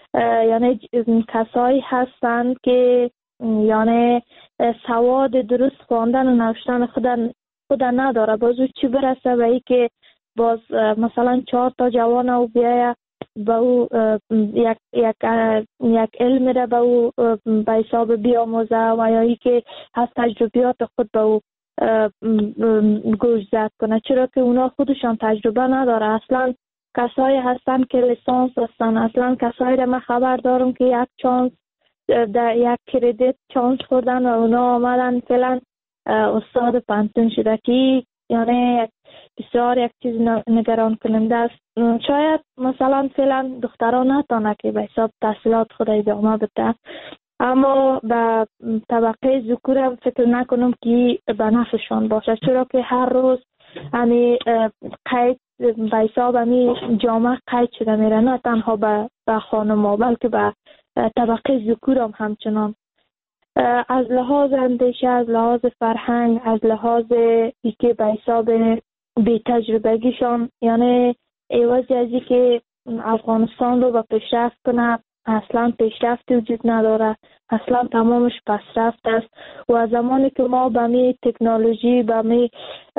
یعنی کسایی هستند که یعنی سواد درست خواندن و نوشتن خودن خودن نداره، باز چی برسه به ای که باز مثلا چهار تا جوان او بیایه به او یک, یک, یک علم را به او به حساب بیاموزه و یا ای که از تجربیات خود به او گوش زد کنه، چرا که اونا خودشان تجربه نداره. اصلا کسایی هستن که لیسانس هستن، اصلا کسایی را من خبر دارم که یک چانس در یک کردیت چانس خوردن و اونا آمدن فعلا استاد پانتون شده که یعنی بسیار یک چیز نگران کننده است. شاید مثلا فعلا دختران نتانه که به حساب تحصیلات خود ادامه بده، اما به طبقه ذکور فکر نکنم که به نفعشان باشه، چرا که هر روز یعنی قید به حساب همی جامعه قید شده میره، نه تنها به, به خانم ها بلکه به طبقه ذکور هم همچنان. از لحاظ اندیشه، از لحاظ فرهنگ، از لحاظ ای که به حساب بی تجربگیشان، یعنی عوضی از ای که افغانستان رو به پیشرفت کنه اصلا پیشرفت وجود نداره، اصلا تمامش پسرفت است. و زمانی که ما به می تکنولوژی به می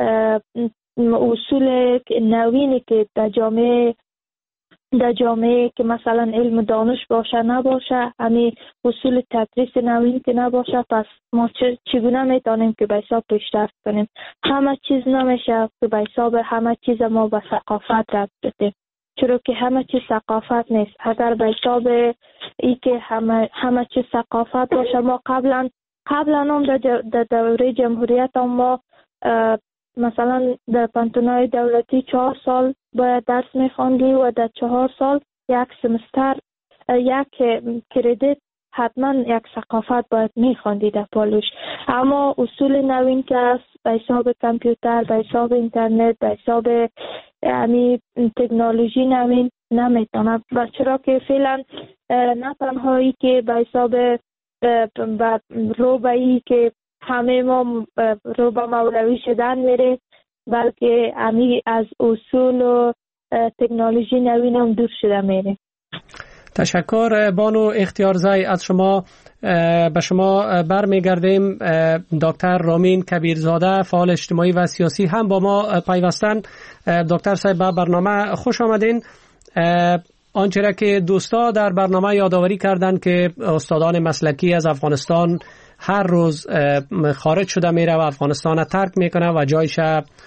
اصول نوینی که در جامعه در جامعه که مثلا علم دانش باشه نباشه، یعنی اصول تدریس نوین که نباشه، پس ما چگونه میتونیم که به حساب پیشرفت کنیم؟ همه چیز نمیشه که به حساب همه چیز ما به ثقافت ربط بدیم، چرا که همه چیز ثقافت نیست. اگر به حساب ای که همه همه چیز ثقافت باشه، ما قبلا قبلا هم در دوره جمهوریت هم ما مثلا در پانتونای دولتی چهار سال باید درس میخواندی و در چهار سال یک سمستر یک کردیت حتما یک ثقافت باید میخواندی در پالوش. اما اصول نوین که است به حساب کامپیوتر، به حساب اینترنت، به حساب یعنی تکنولوژی نوین نمیتونه، چرا که فعلا نه تنهایی که به حساب روبایی که همه ما رو به مولوی شدن میره، بلکه همی از اصول و تکنولوژی نوین هم دور شده میره. تشکر بانو اختیارزی. از شما به شما برمیگردیم. دکتر رامین کبیرزاده فعال اجتماعی و سیاسی هم با ما پیوستن. دکتر صاحب به برنامه خوش آمدین. آنچه را که دوستا در برنامه یادآوری کردند که استادان مسلکی از افغانستان هر روز خارج شده میره و افغانستان ترک میکنه و جایش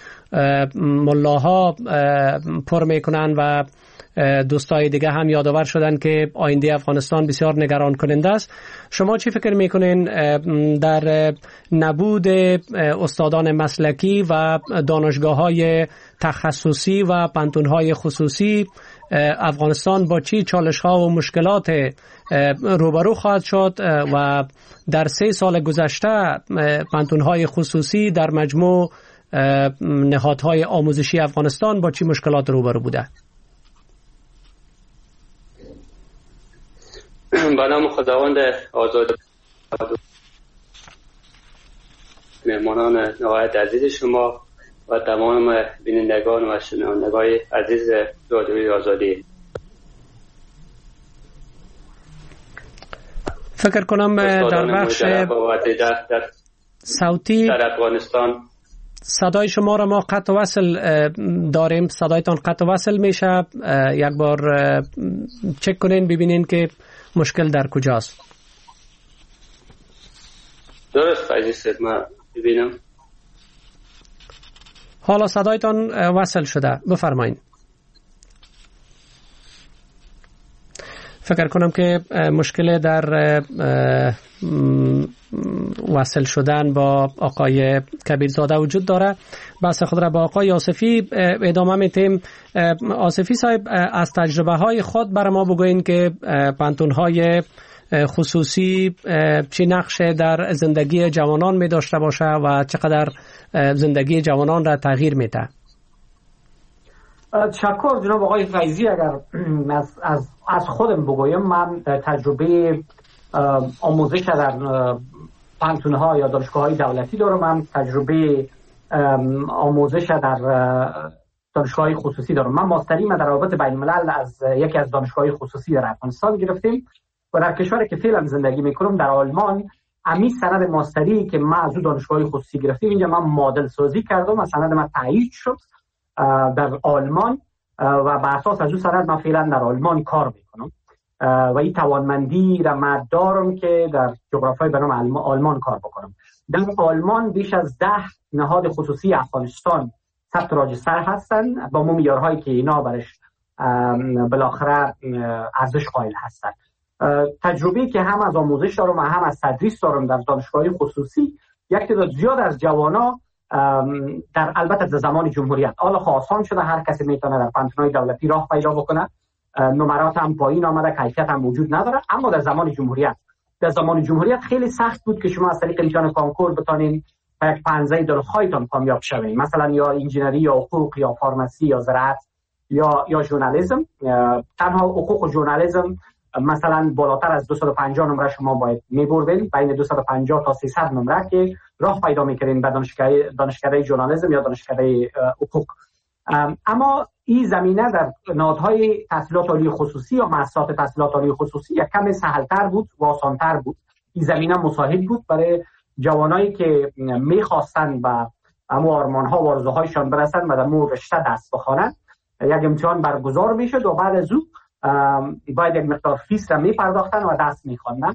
ملاها پر میکنن و دوستای دیگه هم یادآور شدن که آینده افغانستان بسیار نگران کننده است. شما چی فکر میکنین در نبود استادان مسلکی و دانشگاه‌های تخصصی و پانتون‌های خصوصی افغانستان با چی چالش‌ها و مشکلات روبرو خواهد شد و در سه سال گذشته پانتون‌های خصوصی در مجموع نهادهای آموزشی افغانستان با چی مشکلات روبرو بوده؟ به نام خداوند آزاد، مهمانان نهایت عزیز شما و تمام بینندگان و شنوندگان عزیز رادیوی آزادی، فکر کنم در بخش صوتی در افغانستان صدای شما را ما قطع وصل داریم. صدایتان قطع وصل میشه. یک بار چک کنین ببینین که مشکل در کجاست. درست عزیز، ما ببینم حالا صدایتان وصل شده. بفرمایین. فکر کنم که مشکل در وصل شدن با آقای کبیرزاده وجود داره. بحث خود را با آقای آصفی ادامه میتیم. آصفی صاحب، از تجربه های خود برای ما بگوین که پانتون های خصوصی چی نقش در زندگی جوانان می داشته باشه و چقدر زندگی جوانان را تغییر میده. تشکر جناب آقای فیضی. اگر از, از, از خودم بگویم، من تجربه آموزش در پانتون‌ها یا دانشگاه‌های دولتی دارم. من تجربه آموزش در دانشگاه خصوصی دارم. من ماستری ما در رابطه بین الملل از یکی از دانشگاه خصوصی در افغانستان گرفتیم و در کشوری که فعلا زندگی میکنم در آلمان، امی سند ماستری که من از دانشگاه خصوصی گرفتیم، اینجا من مدل سازی کردم و سند من تایید شد در آلمان و بر اساس از اون سند من فعلا در آلمان کار میکنم و این توانمندی را من دارم که در جغرافیای به نام آلمان کار بکنم. در آلمان بیش از ده نهاد خصوصی افغانستان ثبت راجستر هستن با مو معیارهایی که اینا برش بالاخره ارزش قائل هستن. تجربه‌ای که هم از آموزش دارم و هم از تدریس دارم در دانشگاه خصوصی، یک تعداد زیاد از جوانا در البته در زمان جمهوریت حالا آسان شده، هر کسی میتونه در پانتونای دولتی راه پیدا بکنه، نمرات هم پایین آمده، کیفیت هم وجود نداره. اما در زمان جمهوریت در زمان جمهوریت خیلی سخت بود که شما از طریق امتحان کنکور بتونین یک پنجه دلخواهتان کامیاب شوین، مثلا یا انجینری یا حقوق یا فارمسی یا زراعت یا یا ژورنالیسم. تنها حقوق و ژورنالیسم مثلا بالاتر از دویست و پنجاه نمره شما باید میبردین، بین دویست و پنجاه تا سیصد نمره که راه پیدا میکردین به دانشکده دانشکده ژورنالیسم یا دانشکده حقوق. اما این زمینه در نهادهای تحصیلات عالی خصوصی یا مؤسسات تحصیلات عالی خصوصی یک کم سهل‌تر بود و آسان‌تر بود. این زمینه مساعد بود برای جوانایی که میخواستن به همو آرمان‌ها و آرزوهایشان برسن و در مو رشته دست بخوانند. یک امتحان برگزار میشد و بعد از او باید یک مقدار فیس را میپرداختن و دست میخواندن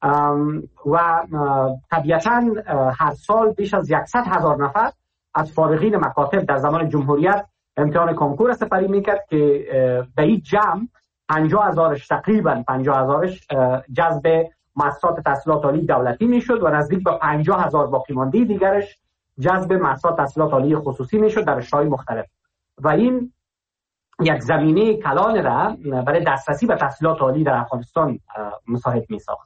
و طبیعتاً هر سال بیش از صد هزار نفر از فارغین مکاتب در زمان جمهوریت امتحان کنکور سپری میکرد که به این جمع پنجاه هزارش تقریبا پنجاه هزارش جذب مؤسسات تحصیلات عالی دولتی میشد و نزدیک به پنجاه هزار باقی مانده دیگرش جذب مؤسسات تحصیلات عالی خصوصی میشد در رشته‌های مختلف و این یک زمینه کلان را برای دسترسی به تحصیلات عالی در افغانستان مساعد میساخت.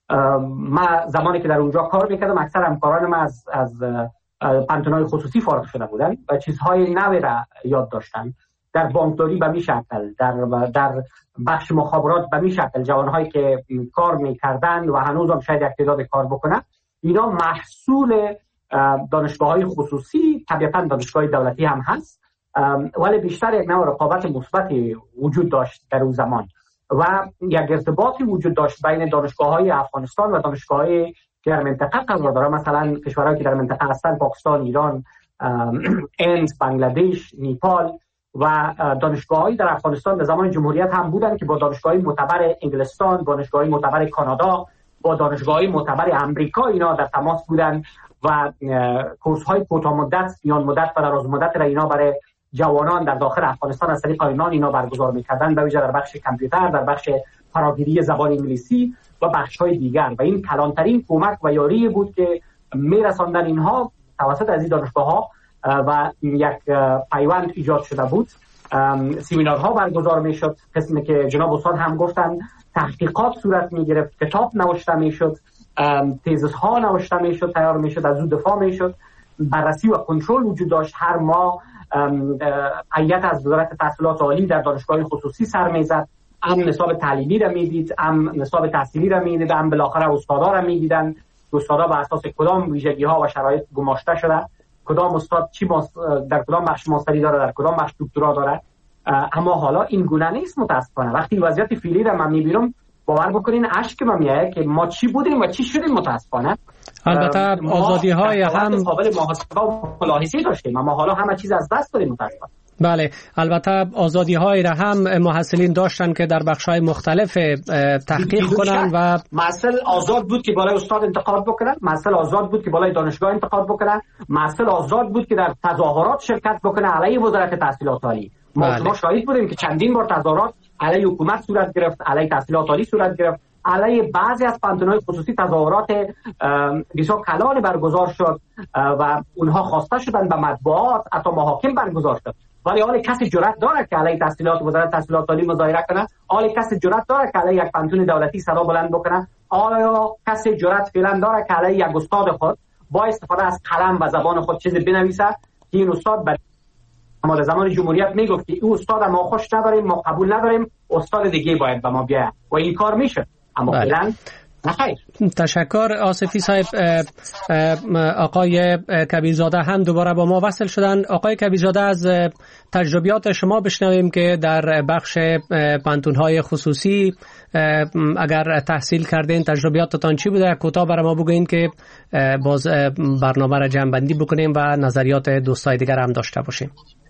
من زمانی که در اونجا کار میکردم اکثر همکاران ما از از پانتونای خصوصی فارغ شده بودن و چیزهای نوی را یاد داشتن. در بانکداری به می شکل، در در بخش مخابرات به می شکل، جوانهایی که کار میکردن و هنوز هم شاید یک تعداد کار بکنن، اینا محصول دانشگاه‌های خصوصی، طبیعتاً دانشگاه دولتی هم هست، ولی بیشتر یک نوع رقابت مثبتی وجود داشت در اون زمان و یک ارتباطی وجود داشت بین دانشگاه‌های افغانستان و دانشگاه‌های که در منطقه قرار داره، مثلا کشورهایی که در منطقه هستن، پاکستان، ایران، هند، بنگلادش، نیپال و دانشگاه‌های در افغانستان در زمان جمهوریت هم بودن که با دانشگاه‌های معتبر انگلستان، با دانشگاه‌های معتبر کانادا، با دانشگاه‌های معتبر آمریکا اینا در تماس بودن و کورس‌های کوتاه مدت، میان مدت و دراز مدت را اینا برای جوانان در داخل افغانستان از طریق آینان اینا برگزار می‌کردن، به ویژه در بخش کامپیوتر، در بخش فراگیری زبان انگلیسی و بخش‌های دیگر. و این کلانترین کمک و یاری بود که می‌رساندن اینها توسط از این دانشگاه‌ها و یک پیوند ایجاد شده بود. سمینارها برگزار می‌شد، قسمی که جناب استاد هم گفتن تحقیقات صورت می‌گرفت، کتاب نوشته می‌شد، تزس‌ها نوشته می‌شد، تیار می‌شد، از اون دفاع می‌شد، بررسی و کنترل وجود داشت. هر ماه هیئت از وزارت تحصیلات عالی در دانشگاه خصوصی سر می‌زد، هم نصاب تعلیمی را می‌دید، هم نصاب تحصیلی را می‌دید، هم بالاخره استادا را می‌دیدن. استادا بر اساس کدام ویژگی‌ها و شرایط گماشته شده، کدام استاد چی در کدام بخش ماستری داره، در کدام بخش دکترا داره. اما حالا این گونه نیست متاسفانه. وقتی وضعیت فعلی را من می‌بینم باور بکنین اشک من میاد که ما چی بودیم و چی شدیم. متاسفانه البته آزادی‌های هم قابل محاسبه و ملاحظه داشتیم، اما حالا همه چیز از دست دادیم متاسفانه. بله، البته آزادی‌های را هم محصلین داشتن که در بخش‌های مختلف تحقیق کنن و محصل آزاد بود که بالای استاد انتقاد بکنن، محصل آزاد بود که بالای دانشگاه انتقاد بکنن، محصل آزاد بود که در تظاهرات شرکت بکنه علیه وزارت تحصیلات عالی. ما بله. ما شاهد بودیم که چندین بار تظاهرات علیه حکومت صورت گرفت، علیه تحصیلات عالی صورت گرفت، علیه بعضی از پانتون‌های خصوصی تظاهرات بسیار کلان برگزار شد و اونها خواسته شدن به مطبوعات، حتی محاکم برگزار شد. ولی حال کسی جرأت داره که علیه تحصیلات وزارت تحصیلات عالی مظاهره کنه؟ حال کسی جرأت داره که علیه یک پانتون دولتی صدا بلند بکنه؟ آیا کسی جرأت فعلا داره که علیه یک استاد خود با استفاده از قلم و زبان خود چیزی بنویسه که این استاد بر ما در زمان جمهوریت میگفت که او استاد ما خوش نداریم، ما قبول نداریم، استاد دیگه باید به ما بیاید و این کار میشه. اما فعلا نخیر. تشکر آصفی صاحب. آقای کبیرزاده هم دوباره با ما وصل شدن. آقای کبیرزاده، از تجربیات شما بشنویم که در بخش پانتون‌های خصوصی اگر تحصیل کردین تجربیاتتان چی بوده؟ کوتاه برای ما بگوین که باز برنامه را جمع بندی بکنیم و نظریات دوستای دیگر هم داشته باشیم.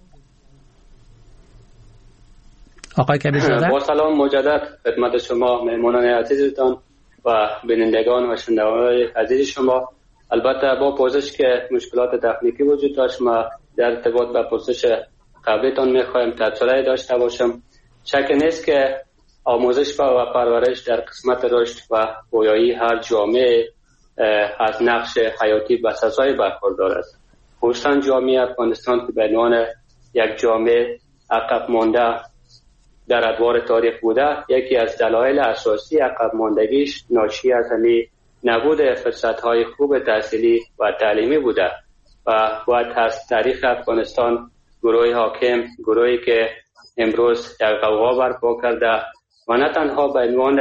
آقای کبیرزاده، با سلام مجدد خدمت شما مهمانان عزیزتان و بینندگان و شنوندگان عزیز شما. البته با پرسش که مشکلات تکنیکی وجود داشت، ما در ارتباط با پرسش قبلیتان میخوایم تبصره داشته باشم. شک نیست که آموزش و پرورش در قسمت رشد و پویایی هر جامعه از نقش حیاتی بسزای برخوردار است. خصوصا جامعه افغانستان که به عنوان یک جامعه عقب مانده در ادوار تاریخ بوده، یکی از دلایل اساسی عقب ماندگیش ناشی از همین نبود فرصت‌های خوب تحصیلی و تعلیمی بوده و باید از تاریخ افغانستان گروه حاکم، گروهی که امروز یک غوغا برپا کرده و نه تنها به عنوان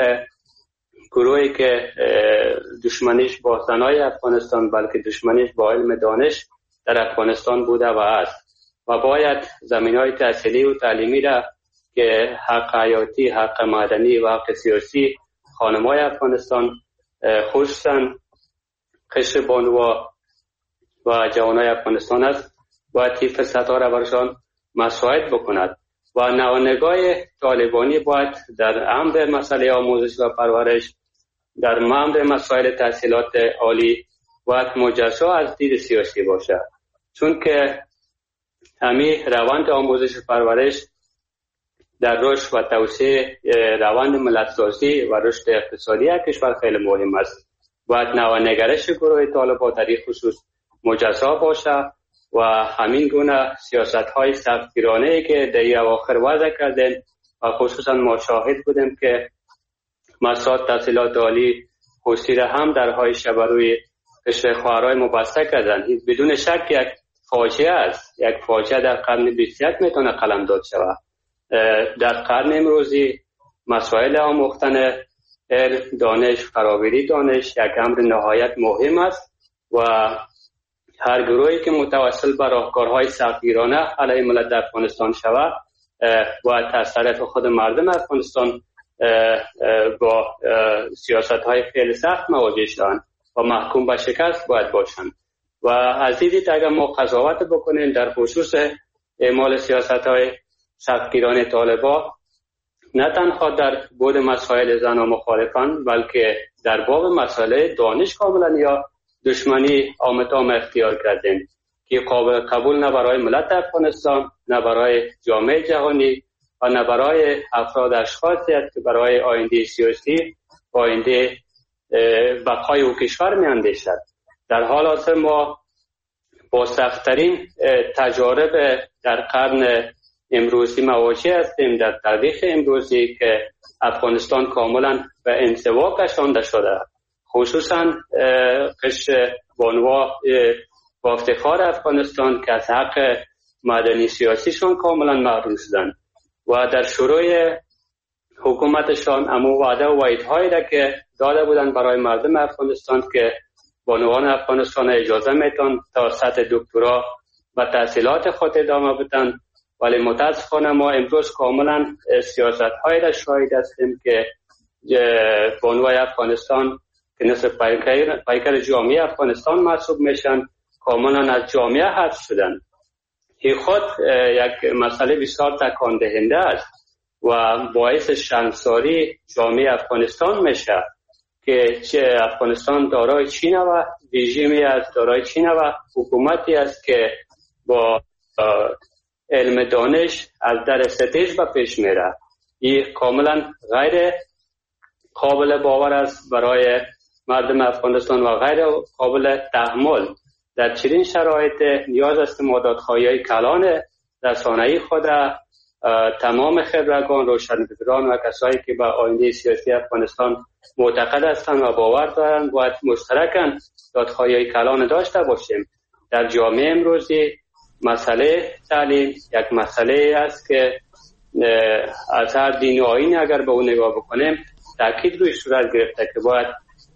گروهی که دشمنیش با زنای افغانستان بلکه دشمنیش با علم دانش در افغانستان بوده و است و باید زمینهای تحصیلی و تعلیمی را که حق حیاتی، حق مدنی و حق سیاسی خانم‌های افغانستان خصوصا قشر بانوا و جوانای افغانستان است باید این فرصت‌ها را برشان مساعد بکند و نگاه طالبانی باید در امر مسئله آموزش و پرورش، در امر مسائل تحصیلات عالی باید مجزا از دید سیاسی باشه، چون که همین روند آموزش و پرورش در رشد و توسعه روند ملت‌سازی و رشد اقتصادی کشور خیلی مهم است. باید نوانگرش گروه طالبان در این خصوص مجزا باشه و همین گونه سیاست‌های سختگیرانه‌ای که در این اواخر وضع کردن و خصوصا ما شاهد بودیم که مسائل تحصیلات عالی حسی را هم در های شبروی قشر خواهرای مبسته کردن. بدون شک یک فاجعه است. یک فاجعه در قرن بیست و یک میتونه قلمداد شود. در قرن امروزی مسائل آموختن علم، دانش، فراوری دانش یک امر نهایت مهم است و هر گروهی که متوسل بر راهکارهای سختگیرانه علیه ملت افغانستان شود باید از طرف خود مردم افغانستان با سیاست‌های خیلی سخت مواجه شوند و محکوم به شکست باید باشند و از دیدید اگر ما قضاوت بکنیم در خصوص اعمال سیاست‌های سختگیرانه طالبان نه تنها در بود مسائل زن و مخالفان بلکه در باب مسائل دانش کاملا یا دشمنی آمتام اختیار کردیم که قابل قبول نه برای ملت افغانستان، نه برای جامعه جهانی و نه برای افراد اشخاصی است که برای آینده سیاسی و آینده بقای او کشور می اندیشد. در حال حاضر ما با سخت‌ترین تجارب در قرن امروزی مواجه هستیم در تاریخ امروزی که افغانستان کاملا به انزوا کشانده شده، خصوصا قشر بانوا با افتخار افغانستان که از حق مدنی سیاسیشان کاملا محروم شدند و در شروع حکومتشان امو وعده و وعیدهایی را که داده بودند برای مردم افغانستان که بانوان افغانستان اجازه میتون تا سطح دکترا و تحصیلات خود ادامه بدن، ولی متاسفانه ما امروز کاملا سیاست‌هایی را شاهد هستیم که بانوای افغانستان که نصف پیکر, پیکر جامعه افغانستان محسوب میشن کاملا از جامعه حذف شدن. این خود یک مسئله بسیار تکان دهنده است و باعث شرمساری جامعه افغانستان میشه که چه افغانستان دارای چین و رژیمی است، دارای چین و حکومتی است که با علم دانش از در ستیج به پیش میره. این کاملا غیر قابل باور است برای مردم افغانستان و غیر قابل تحمل. در چنین شرایط نیاز است مدادخواهی کلان رسانه‌ای خود تمام خبرگان، روشنفکران و کسایی که به آینده سیاسی افغانستان معتقد هستند و باور دارند باید مشترکاً دادخواهی کلان داشته باشیم. در جامعه امروزی مسئله تعلیم یک مسئله است که از هر دین و آیین اگر به اون نگاه بکنیم تاکید روی صورت گرفته که باید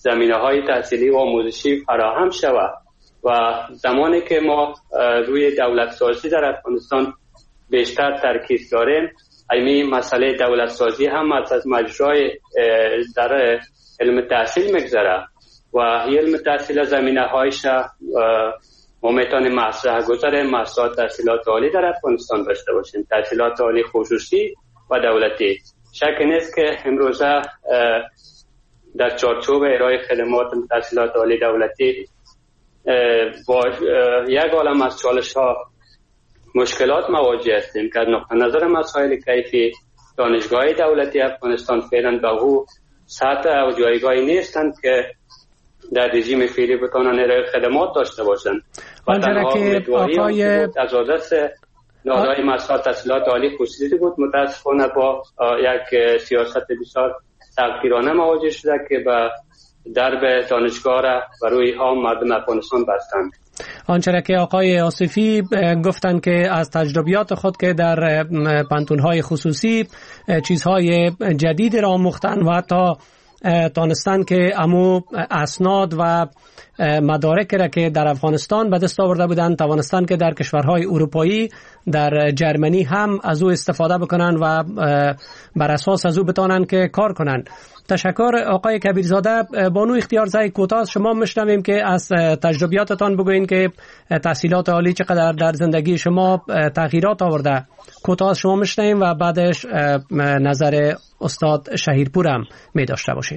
زمینه‌های تحصیلی و آموزشی فراهم شود و زمانی که ما روی دولت سازی در افغانستان بیشتر ترکیز داریم، این مسئله دولت سازی هم از مجرای در علم تحصیل میگذره و علم تحصیل زمینه هایش ما میتونیم مطرح گذاره مسائل تحصیلات عالی در افغانستان داشته باشیم، تحصیلات عالی خصوصی و دولتی. شک نیست که امروزه در چارچوب ارائه خدمات تحصیلات عالی دولتی با یک عالم از چالش ها مشکلات مواجه هستیم که از نقطه نظر مسائل کیفی دانشگاه دولتی افغانستان فعلا به او سطح و جایگاهی نیستند که در رژیم فعلی بتوانند ارائه خدمات داشته باشند و تنها امیدواری از دست نهادهای مسائل تحصیلات عالی خصوصی بود. متاسفانه با یک سیاست بسیار تغییرانه مواجه شده که به درب دانشگاه را و روی ها مردم افغانستان بستند. آنچه که آقای آصفی گفتند که از تجربیات خود که در پانتون‌های خصوصی چیزهای جدید را آموختند و حتی دانستن که امو اسناد و مدارک را که در افغانستان به دست آورده بودند توانستند که در کشورهای اروپایی در جرمنی هم از او استفاده بکنن و بر اساس از او بتانن که کار کنن. تشکر آقای کبیرزاده. بانو اختیارزای کوتاه شما میشنویم که از تجربیاتتان بگوین که تحصیلات عالی چقدر در زندگی شما تغییرات آورده. کوتاه شما میشنویم و بعدش نظر استاد شهیرپور هم می داشته باشیم.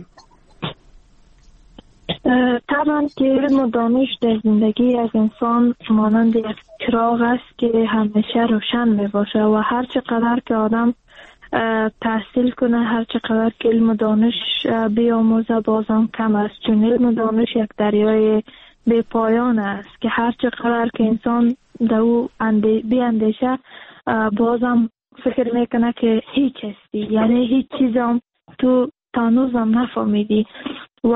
طبعا که علم و دانش در زندگی از انسان مانند یک چراغ است که همیشه روشن می باشه و هر چقدر که آدم تحصیل کنه، هر چقدر که علم و دانش بیاموزه بازم کم است، چون علم و دانش یک دریای بی پایان است که هر چقدر که انسان در او بی اندیشه بازم فکر میکنه که هیچ هستی، یعنی هیچ چیزم تو تانوزم نفهمیدی و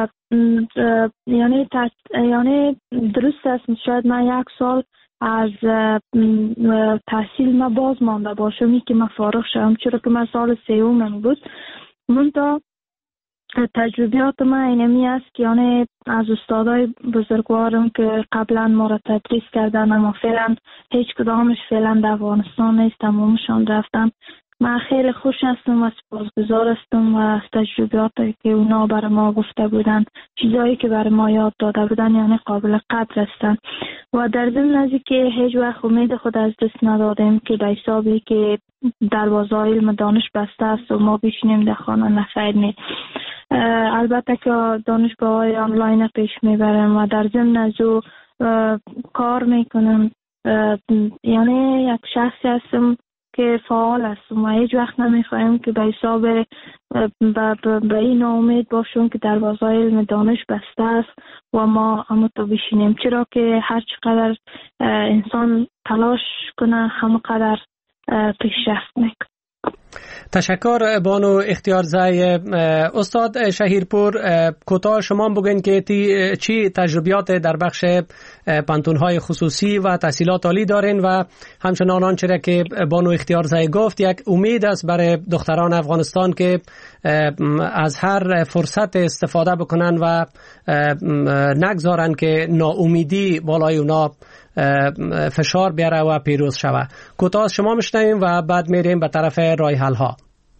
یعنی یعنی درست است. شاید من یک سال از تحصیل ما باز مانده باشم که من فارغ شدم، چرا که من سال سومم بود. من تا تجربیات من اینمی است که یعنی از استادای بزرگوارم که قبلا ما را تدریس کردن اما فعلا هیچ کدامش فعلا در افغانستان نیست، تمامشان رفتن. من خیلی خوش هستم و سپاسگزار هستم و از تجربیاتی که اونا برای ما گفته بودن، چیزایی که برای ما یاد داده بودن یعنی قابل قدر هستن و در ضمن از که هیچ وقت امید خود از دست ندادیم که به حسابی که دروازه علم دانش بسته است و ما بشینیم در خانه، نه خیر نی. البته که دانشگاه های آنلاین پیش میبرم و در ضمن از او کار میکنم، یعنی یک شخصی هستم که فعال هستم و هیچ وقت نمیخوایم که به حساب به این امید باشیم که دروازه علم دانش بسته است و ما همه تو بشینیم، چرا که هر چقدر انسان تلاش کنه همه قدر پیشرفت میکنه. تشکر بانو اختیارزای. استاد شهیرپور کوتاه شما بگین که تی چی تجربیات در بخش پانتون‌های خصوصی و تحصیلات عالی دارین و همچنان آنچه که بانو اختیارزای گفت یک امید است برای دختران افغانستان که از هر فرصت استفاده بکنن و نگذارن که ناامیدی بالای اونا فشار بیاره و پیروز شوه. کوتاه شما میشنویم و بعد میریم به طرف راه حل ها.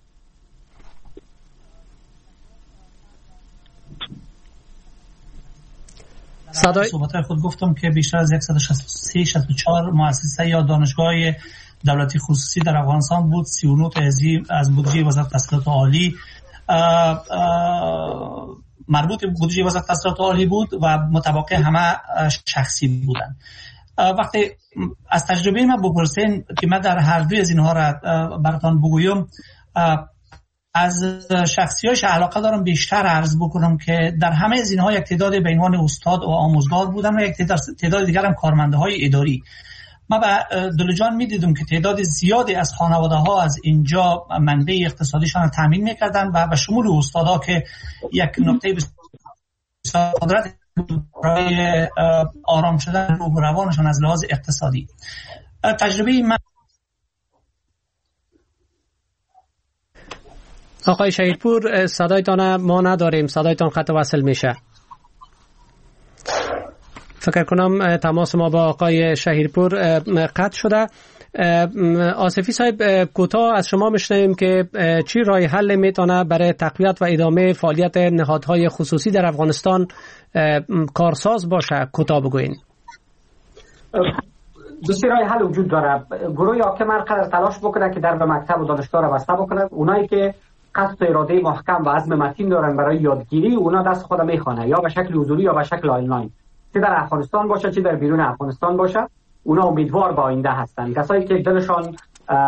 صدای صحبت‌های خود گفتم که بیشتر از صد و شصت و سه شصت و چهار مؤسسه یا دانشگاه دولتی خصوصی در افغانستان بود. سی و نه تا از بودجه وزارت تحصیلات عالی مربوط به بودجه وزارت تحصیلات عالی بود و متبقی همه شخصی بودند. وقتی از تجربه من بپرسین که من در هر دوی از اینها را براتان بگویم، از شخصیاش علاقه دارم بیشتر عرض بکنم که در همه از اینها یک تعداد به عنوان استاد و آموزگار بودن و یک تعداد دیگر هم کارمنده های اداری. ما به دلجان میدیدم که تعداد زیادی از خانواده ها از اینجا منبع اقتصادیشان را تامین میکردن و به شمول استادا که یک نقطه بسیار قدرت برای آرام شدن روح و روانشان از لحاظ اقتصادی. تجربه من آقای شهیدپور صدایتان ما نداریم، صدایتان خط وصل میشه. فکر کنم تماس ما با آقای شهیدپور قطع شده. آصفی صاحب کوتاه از شما میشنویم که چی راه حل میتونه برای تقویت و ادامه فعالیت نهادهای خصوصی در افغانستان کارساز باشه؟ کوتاه بگوین. دو سه راه حل وجود داره. گروه حاکم هر قدر تلاش بکنه که در به مکتب و دانشگاه را بسته بکنه، اونایی که قصد و اراده محکم و عزم متین دارن برای یادگیری، اونا دست خود میخوانه، یا به شکل حضوری یا به شکل آنلاین، چه در افغانستان باشه چه در بیرون افغانستان باشه. اونا امیدوار به آینده هستن. کسایی که دلشان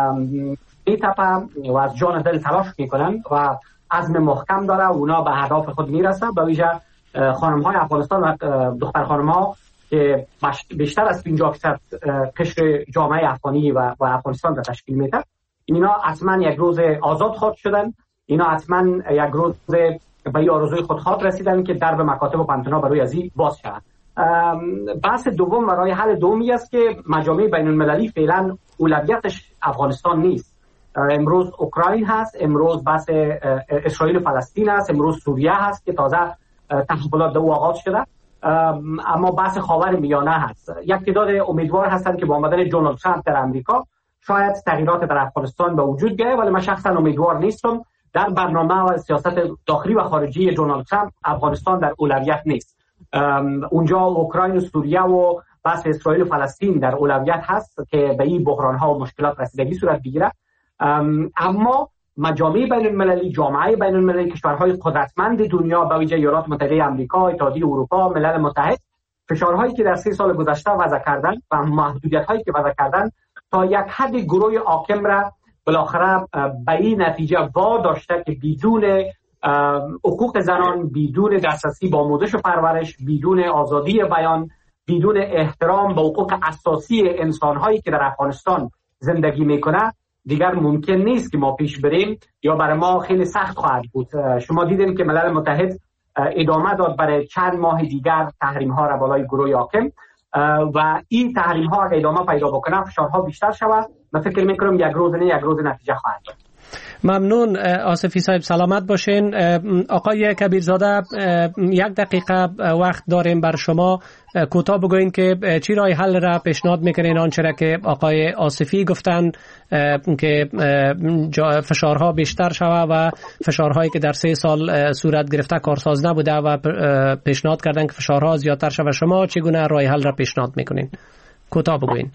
میتپه و از جان دل تلاش میکنن و عزم محکم داره، اونا به هدف خود میرسه. به ویژه خانم های افغانستان و دختر خانم ها که بیشتر از پنجاه درصد قشر جامعه افغانی و, و افغانستان را تشکیل میده، اینا حتما یک روز آزاد خواهد شدن. اینا حتما یک روز به آرزوی خود خواهد رسیدن که درب مکاتب و پنتونا برای ازی باز شود. بحث دوم و راه حل دومی است که مجامع بین المللی فعلا اولویتش افغانستان نیست. امروز اوکراین هست، امروز بحث اسرائیل و فلسطین هست، امروز سوریه هست که تازه تحولات دو آغاز شده، اما بحث خاور میانه هست. یک تعداد امیدوار هستند که با آمدن دونالد ترامپ در امریکا شاید تغییرات در افغانستان به وجود بیاید، ولی من شخصا امیدوار نیستم. در برنامه و سیاست داخلی و خارجی دونالد ترامپ افغانستان در اولویت نیست. اونجا اوکراین و سوریه و بحث اسرائیل و فلسطین در اولویت هست که به این بحران ها و مشکلات رسیدگی صورت بگیره. اما مجامع بین المللی، جامعه بین المللی، کشورهای قدرتمند دنیا به ویژه ایالات متحده آمریکا، اتحادیه اروپا، ملل متحد، فشارهایی که در سه سال گذشته وضع کردن و محدودیت‌هایی که وضع کردن تا یک حد گروه حاکم را بالاخره به این نتیجه وا داشته که بدون حقوق زنان، بدون دسترسی به آموزش و پرورش، بدون آزادی بیان، بدون احترام به حقوق اساسی انسان‌هایی که در افغانستان زندگی میکنه، دیگر ممکن نیست که ما پیش بریم، یا برای ما خیلی سخت خواهد بود. شما دیدیم که ملل متحد ادامه داد برای چند ماه دیگر تحریم ها را بالای گروه حاکم و این تحریم ها اگه ادامه پیدا بکنه فشارها بیشتر شود. من فکر میکنم یک روز نه یک روز نتیجه خواهد داد. ممنون آصفی صاحب، سلامت باشین. آقای کبیرزاده یک دقیقه وقت داریم بر شما، کوتاه بگوین که چی راه حل را پیشنهاد میکنین آنچه که آقای آصفی گفتن که فشارها بیشتر شود و فشارهایی که در سه سال صورت گرفته کارساز نبوده و پیشنهاد کردن که فشارها زیادتر شود. شما چگونه راه حل را پیشنهاد میکنین؟ کوتاه بگوین.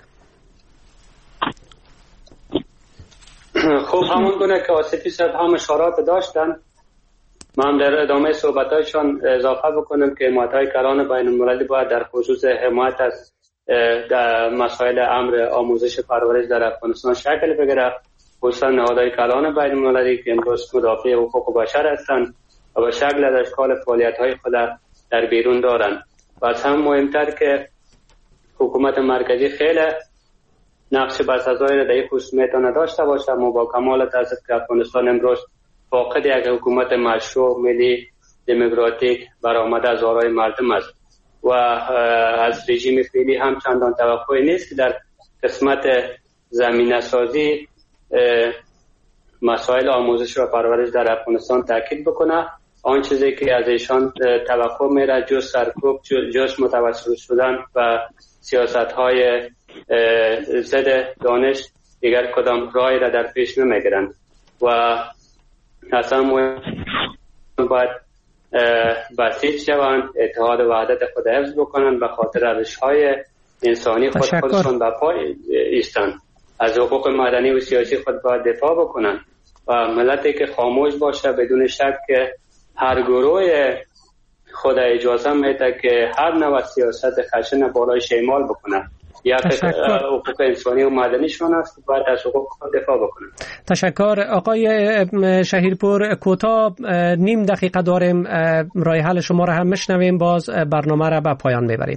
خب همون گونه که آصفی صاحب هم اشارات داشتن، من در ادامه صحبتایشان اضافه بکنم که حمایت‌های کلان بین المللی باید در خصوص حمایت از در مسائل امر آموزش پرورش در افغانستان شکل بگیره، خصوصا نهادهای کلان بین المللی که امروز مدافع حقوق بشر هستند و به شکل از اشکال فعالیت‌های خود در بیرون دارند. و از هم مهمتر که حکومت مرکزی خیلی نقش بسازایی را در این خصوص میتونه داشته باشه. ما با کمال تاسف که افغانستان امروز فاقد یک حکومت مشروع ملی دموکراتیک برآمده از آرای مردم است و از رژیم فعلی هم چندان توقعی نیست که در قسمت زمینه سازی مسائل آموزش و پرورش در افغانستان تاکید بکنه. آن چیزی که از ایشان توقع میره جز سرکوب، جز متوسل شدن و سیاست‌های ضد دانش دیگر کدام راهی را در پیش نمیگیرند و اصلا باید بسیج شوند، اتحاد و وحدت خود حفظ بکنند، به خاطر ارزش‌های انسانی خود خودشان به پا ایستند، از حقوق مدنی و سیاسی خود باید دفاع بکنند و ملتی که خاموش باشه بدون شک که هر گروه خود اجازه میده که هر نوع سیاست خشن بالای شیمال بکنه. یا حقوق انسانی و مدنیشون است، باید از حقوق خود دفاع بکنن. تشکر. آقای شهیدپور کوتاه نیم دقیقه داریم، راه حل شما را هم میشنویم، باز برنامه را به پایان میبریم.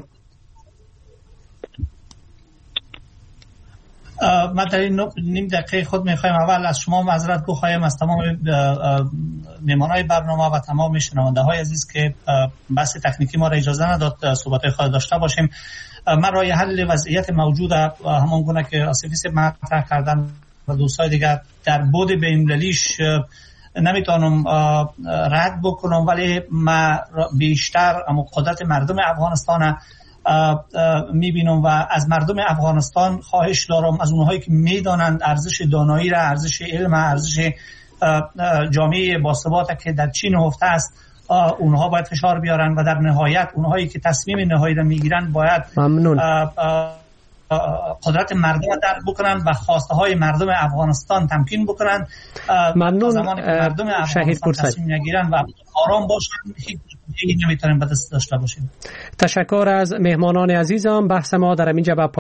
من در این نیم دقیقه خود میخوایم اول از شما معذرت بخوایم از تمام میهمانای برنامه و تمام شنونده های عزیز که بحث تکنیکی ما را اجازه نداد صحبت های خود داشته باشیم. من راه حل وضعیت موجود همان گونه که آصفی صاحب مطرح کردن و دوستای دیگر در بعد بین‌المللیش نمیتونم رد بکنم، ولی ما بیشتر اما قدرت مردم افغانستان میبینم و از مردم افغانستان خواهش دارم، از اونهایی که میدانند ارزش دانایی را، ارزش علم، ارزش جامعه باثبات که در چین نهفته است، اونها باید فشار بیارن و در نهایت اونهایی که تصمیم نهایی را میگیرن باید ممنون. قدرت مردم را درک بکنن و خواسته های مردم افغانستان تمکین بکنن. ممنون. زمانی که مردم افغانستان تصمیم نگیرن و آرام باشن، هیچ چیزی نمیتونیم به دست داشته باشیم. تشکر از مهمانان عزیزم. بحث ما در اینجا